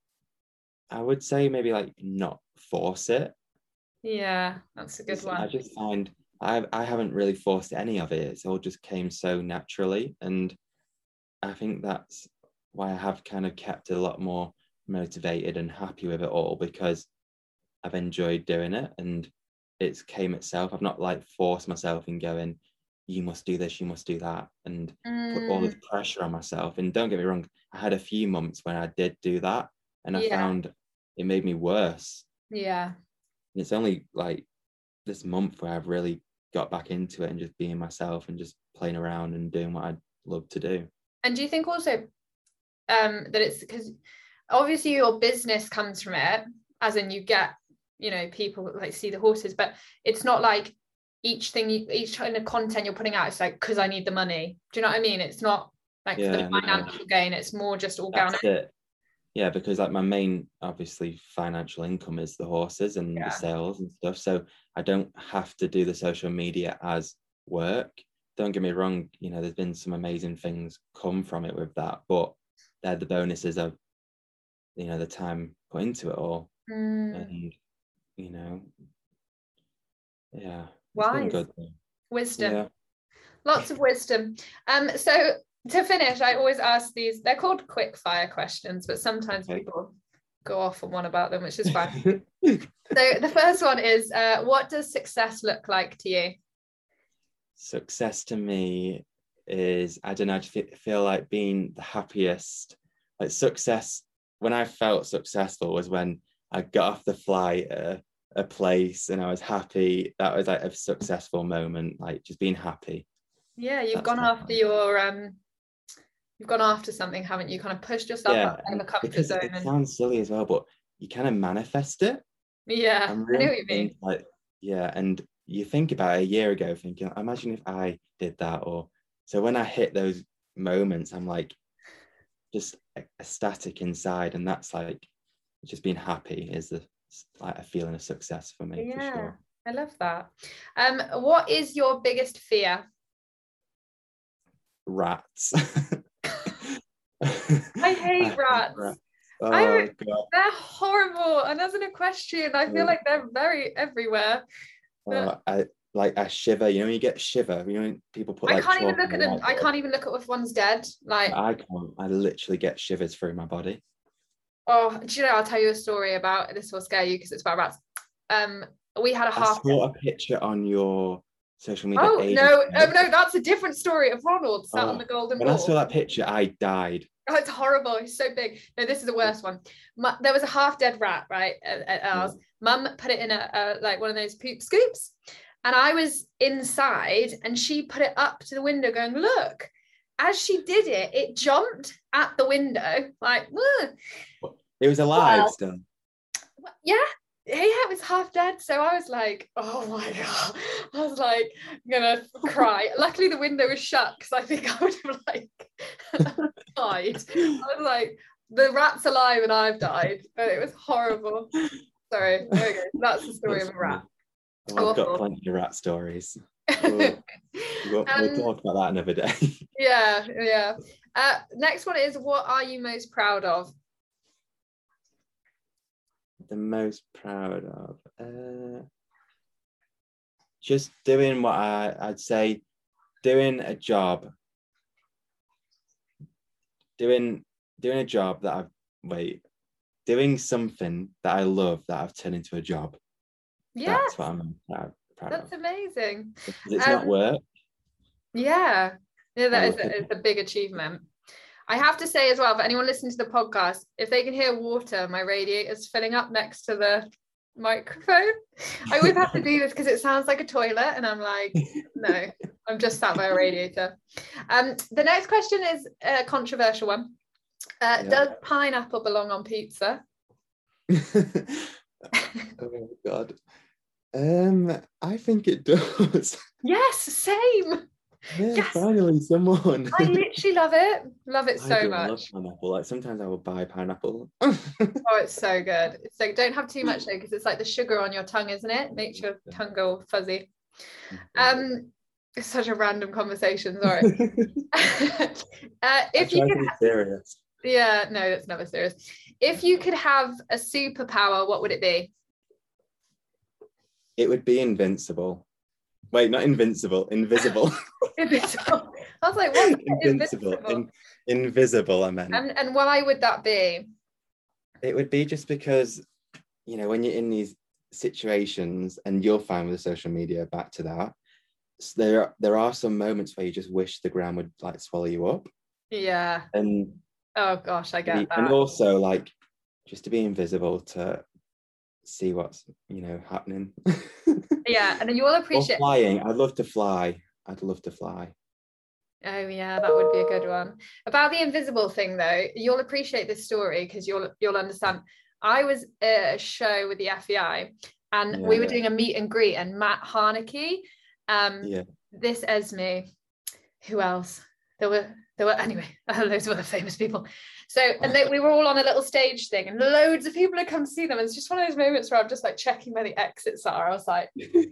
I would say maybe like not force it. Yeah, that's a good one. I just find I I haven't really forced any of it. It's all just came so naturally, and I think that's why I have kind of kept it a lot more motivated and happy with it all, because I've enjoyed doing it and it's came itself. I've not like forced myself in going, you must do this, you must do that, and mm. put all this pressure on myself. And don't get me wrong, I had a few months when I did do that, and I yeah. found it made me worse. Yeah. And it's only like this month where I've really got back into it and just being myself and just playing around and doing what I love to do. And do you think also um, that it's because obviously your business comes from it, as in you get, you know, people like see the horses, but it's not like each thing, you, each kind of content you're putting out, it's like, because I need the money. Do you know what I mean? It's not like yeah, for the financial no. gain, it's more just organic. That's it. Yeah, because like my main, obviously, financial income is the horses and yeah. the sales and stuff. So I don't have to do the social media as work. Don't get me wrong, you know, there's been some amazing things come from it with that, but they're the bonuses of, you know, the time put into it all. Mm. And, you know, yeah. Wise. Good, wisdom. Yeah. Lots of wisdom. Um, so to finish, I always ask these, they're called quick fire questions, but sometimes okay. people go off on one about them, which is fine. So the first one is, uh, what does success look like to you? Success to me is, I don't know, I just feel like being the happiest. Like success, when I felt successful was when I got off the flight at a, a place and I was happy. That was like a successful moment, like just being happy. Yeah, you've That's gone after fun. your um you've gone after something, haven't you? Kind of pushed yourself yeah, up in the comfort because zone. It and... sounds silly as well, but you kind of manifest it. Yeah, really I know what you mean. Like, yeah, and you think about it a year ago thinking, imagine if I did that. Or so when I hit those moments, I'm like just ecstatic inside, and that's like just being happy is the like a feeling of success for me. Yeah, for sure. I love that. Um, what is your biggest fear? Rats. I hate rats. rats. Oh, I, God. They're horrible, and as an equestrian, I feel like they're very everywhere. Oh, I like I shiver. You know, when you get shiver. You know, people put. Like, I can't even look at them. I can't even look at if one's dead. Like I can't. I literally get shivers through my body. Oh, do you know? I'll tell you a story about this. Will scare you because it's about rats. Um, we had a half. I saw a picture on your social media. Oh no, um, no, that's a different story of Ronald sat oh, on the golden when ball. When I saw that picture, I died. Oh, it's horrible. It's so big. No, this is the worst one. My, there was a half dead rat, right, at, at ours. Yeah. Mum put it in a, a like one of those poop scoops, and I was inside, and she put it up to the window, going, "Look." As she did it, it jumped at the window, like. Whoa. It was alive well, still. Yeah. Yeah, it was half dead. So I was like, oh my God. I was like, I'm gonna cry. Luckily the window was shut because I think I would have like died. I was like, the rat's alive and I've died. But it was horrible. Sorry. There we go. That's the story That's of a rat. Well, I've got plenty of rat stories. We'll, we'll, um, we'll talk about that another day. Yeah, yeah. Uh, next one is, what are you most proud of? The most proud of uh, just doing what I, I'd say doing a job doing doing a job that I've wait doing something that I love that I've turned into a job. Yeah, that's what I'm proud, proud That's of. amazing. It's um, not work. Yeah, yeah, that I is look a, at it's a big achievement. I have to say as well, for anyone listening to the podcast, if they can hear water, my radiator's filling up next to the microphone. I always have to do this because it sounds like a toilet, and I'm like, no, I'm just sat by a radiator. Um, the next question is a controversial one. Uh, Yeah. Does pineapple belong on pizza? Oh God. Um, I think it does. Yes, same. Yeah, Yes. finally someone. I literally love it. Love it so I do, much. I love pineapple. Like sometimes I will buy pineapple. Oh, it's so good. It's like, don't have too much though, because it's like the sugar on your tongue, isn't it? Makes your tongue go fuzzy. Um, it's such a random conversation. Sorry. uh, if you could, to be serious. Yeah, no, that's never serious. If you could have a superpower, what would it be? It would be invincible. Wait, not invincible, invisible. Invisible. I was like, what's invincible? invisible? In, invisible, I meant. And and why would that be? It would be just because, you know, when you're in these situations, and you'll find with social media, back to that, so there there are some moments where you just wish the ground would like swallow you up. Yeah. And oh gosh, I get be, that. and also like just to be invisible, to see what's, you know, happening. Yeah, and then you will appreciate or flying. I'd love to fly. I'd love to fly. Oh yeah, that would be a good one. About the invisible thing though, you'll appreciate this story because you'll you'll understand. I was at a show with the F E I, and Yeah, we were yeah. doing a meet and greet, and Matt Harneke, um, Yeah. this Esme, who else? There were there were anyway, loads of other famous people. So, and they, we were all on a little stage thing, and loads of people had come to see them. It's just one of those moments where I'm just like checking where the exits are. I was like,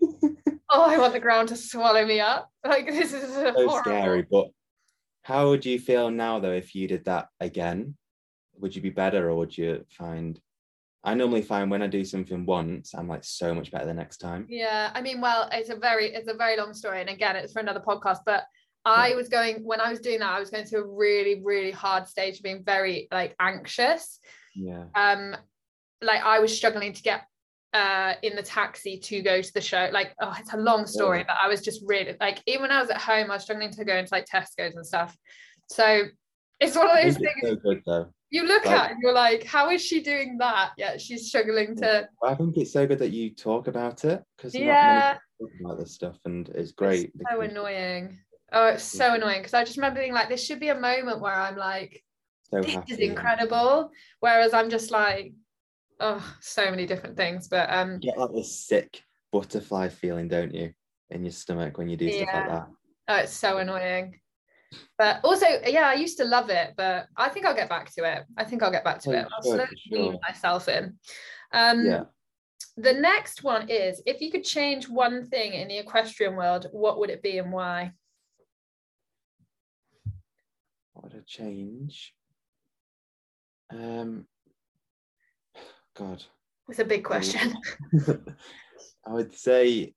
oh, I want the ground to swallow me up. Like, this is so So horrible. scary. But how would you feel now though if you did that again? Would you be better, or would you find? I normally find when I do something once, I'm like so much better the next time. Yeah, I mean, well, it's a very it's a very long story, and again, it's for another podcast. But I was going when I was doing that, I was going through a really really hard stage of being very like anxious. Yeah. Um, like I was struggling to get uh in the taxi to go to the show. Like, oh, it's a long story, Yeah. but I was just really like, even when I was at home, I was struggling to go into like Tesco's and stuff. So it's one of I those think things it's so good though. you look Like- at and you're like, how is she doing that? Yeah, she's struggling to. I think it's so good that you talk about it, because not Yeah. many people talk about this stuff, and it's great. It's so because annoying. Oh, it's so annoying because I just remember being like, this should be a moment where I'm like, so this happy, is yeah. incredible. Whereas I'm just like, oh, so many different things. But um, You get like this sick butterfly feeling, don't you, in your stomach when you do stuff like Yeah. that. oh, it's so annoying. But also, yeah, I used to love it, but I think I'll get back to it. I think I'll get back to Oh, it. you I'll should, slowly for sure. wean myself in. Um, Yeah. The next one is, if you could change one thing in the equestrian world, what would it be and why? What would I change? Um, God. It's a big question. I would say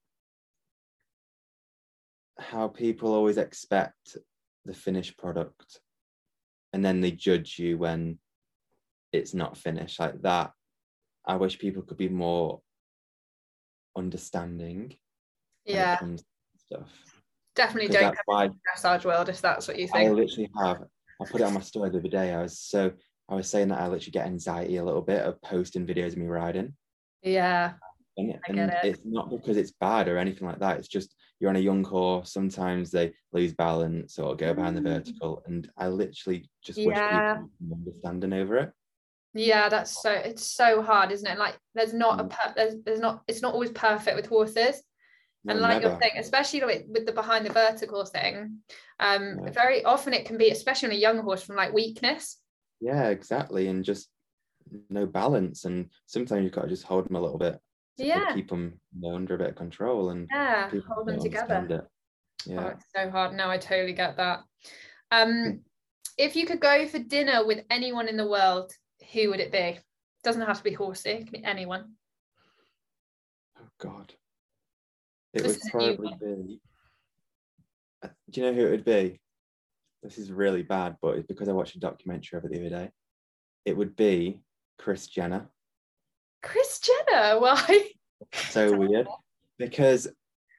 how people always expect the finished product, and then they judge you when it's not finished like that. I wish people could be more understanding when Yeah, it comes to stuff. definitely 'Cause don't that's come why into the dressage world if that's what you I think. literally have. I put it on my story the other day. I was so I was saying that I literally get anxiety a little bit of posting videos of me riding. Yeah, And, I get and it. it's not because it's bad or anything like that. It's just you're on a young horse. Sometimes they lose balance or go behind the Mm. vertical. And I literally just Yeah. wish people were understanding over it. Yeah, that's so it's so hard, isn't it? Like, there's not a Mm. per- there's, there's not it's not always perfect with horses. No, And like never. you're saying, especially with, with the behind the vertical thing, um, Yeah. very often it can be, especially on a young horse, from like weakness. Yeah, exactly. And just no balance. And sometimes you've got to just hold them a little bit to Yeah. keep them, you know, under a bit of control. And Yeah, people hold them don't together. understand it. Oh, Yeah. it's so hard. No, I totally get that. Um, if you could go for dinner with anyone in the world, who would it be? Doesn't have to be horsey, it can be anyone. Oh God. It This would is a new probably be. uh, Do you know who it would be? This is really bad, but it's because I watched a documentary of it the other day. It would be Kris Jenner. Kris Jenner. Why? So weird. Because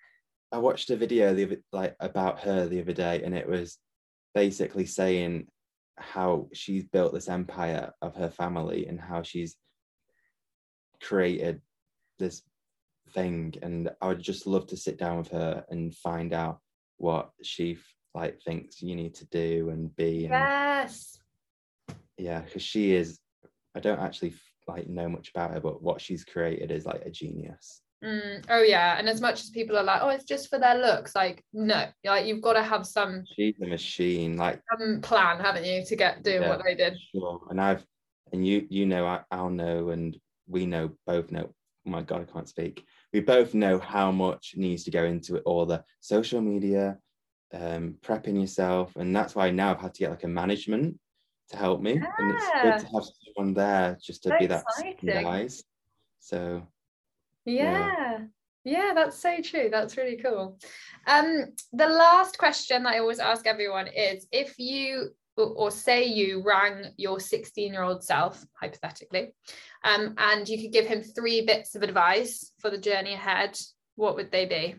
I watched a video the other, like about her the other day, and it was basically saying how she's built this empire of her family and how she's created this thing. And I would just love to sit down with her and find out what she like thinks you need to do and be. And yes. Yeah, because she is, I don't actually like know much about her, but what she's created is like a genius. Mm, oh yeah, and as much as people are like, oh, it's just for their looks, like no, like you've got to have some She's a machine, like some plan, haven't you, to get doing yeah, what they did. Sure. And I've and you you know I, I'll know, and we know both know, oh my god, I can't speak, we both know how much needs to go into it, all the social media, um prepping yourself, and that's why now I've had to get like a management to help me. Yeah. And it's good to have someone there just to So be that exciting. guys. So yeah. yeah yeah that's so true. That's really cool. Um the last question that I always ask everyone is, if you or, or say you rang your sixteen year old self hypothetically, um and you could give him three bits of advice for the journey ahead, what would they be?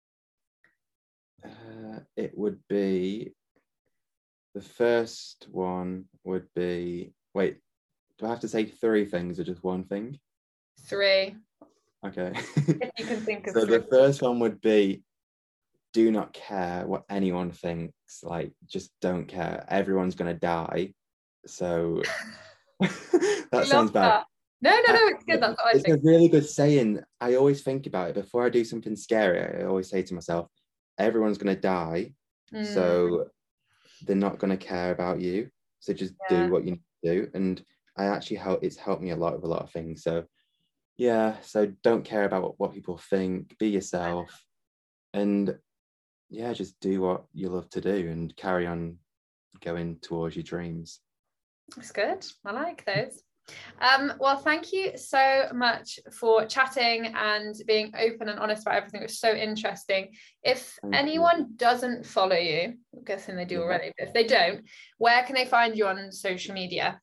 uh, it would be, the first one would be, wait, do I have to say three things or just one thing? Three. Okay. If you can think of so three. The first one would be, do not care what anyone thinks. Like, just don't care. Everyone's gonna die. So that sounds bad. That. No, no, no, it's good. That's what I it's think. a really good saying. I always think about it before I do something scary. I always say to myself, everyone's gonna die. Mm. So they're not gonna care about you. So just yeah. do what you need to do. And I actually help it's helped me a lot with a lot of things. So yeah, so don't care about what, what people think, be yourself, and yeah, just do what you love to do and carry on going towards your dreams. That's good. I like those. Um, well, thank you so much for chatting and being open and honest about everything. It was so interesting. If thank anyone you. doesn't follow you, I'm guessing they do yeah. already, but if they don't, where can they find you on social media?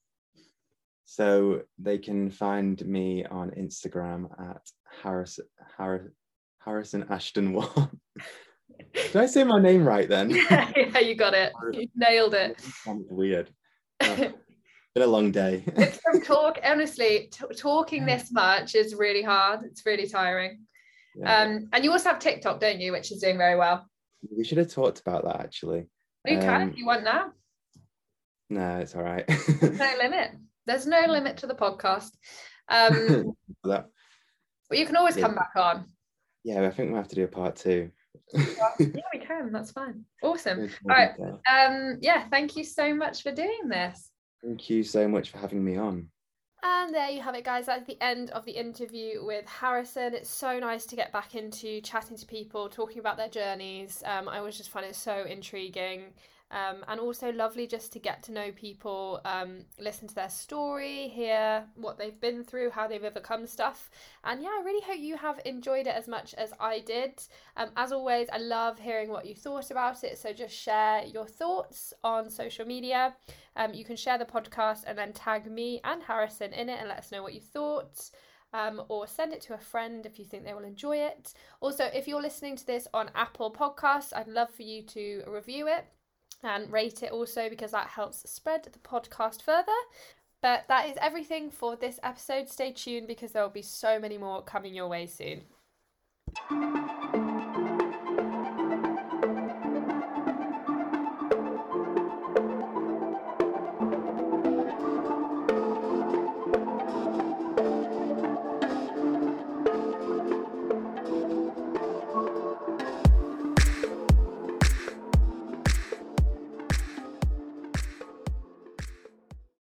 So they can find me on Instagram at Harris, Harris, Harrison Ashton one. Did I say my name right then? Yeah, yeah, you got it. You nailed it. Weird. Oh, been a long day. It's from talk. Honestly, t- talking this much is really hard. It's really tiring. Yeah. Um, and you also have TikTok, don't you? Which is doing very well. We should have talked about that actually. You um, can if you want now. No, it's all right. No limit. There's no limit to the podcast. Um, that. But you can always yeah. come back on. Yeah, I think we'll have to do a part two. Well, yeah, we can. That's fine. Awesome. All right. Um, yeah, thank you so much for doing this. Thank you so much for having me on. And there you have it, guys. That's the end of the interview with Harrison. It's so nice to get back into chatting to people, talking about their journeys. Um, I always just find it so intriguing. Um, and also lovely just to get to know people, um, listen to their story, hear what they've been through, how they've overcome stuff. And yeah, I really hope you have enjoyed it as much as I did. Um, as always, I love hearing what you thought about it. So just share your thoughts on social media. Um, you can share the podcast and then tag me and Harrison in it and let us know what you thought. Um, or send it to a friend if you think they will enjoy it. Also, if you're listening to this on Apple Podcasts, I'd love for you to review it and rate it also, because that helps spread the podcast further. But that is everything for this episode. Stay tuned because there will be so many more coming your way soon.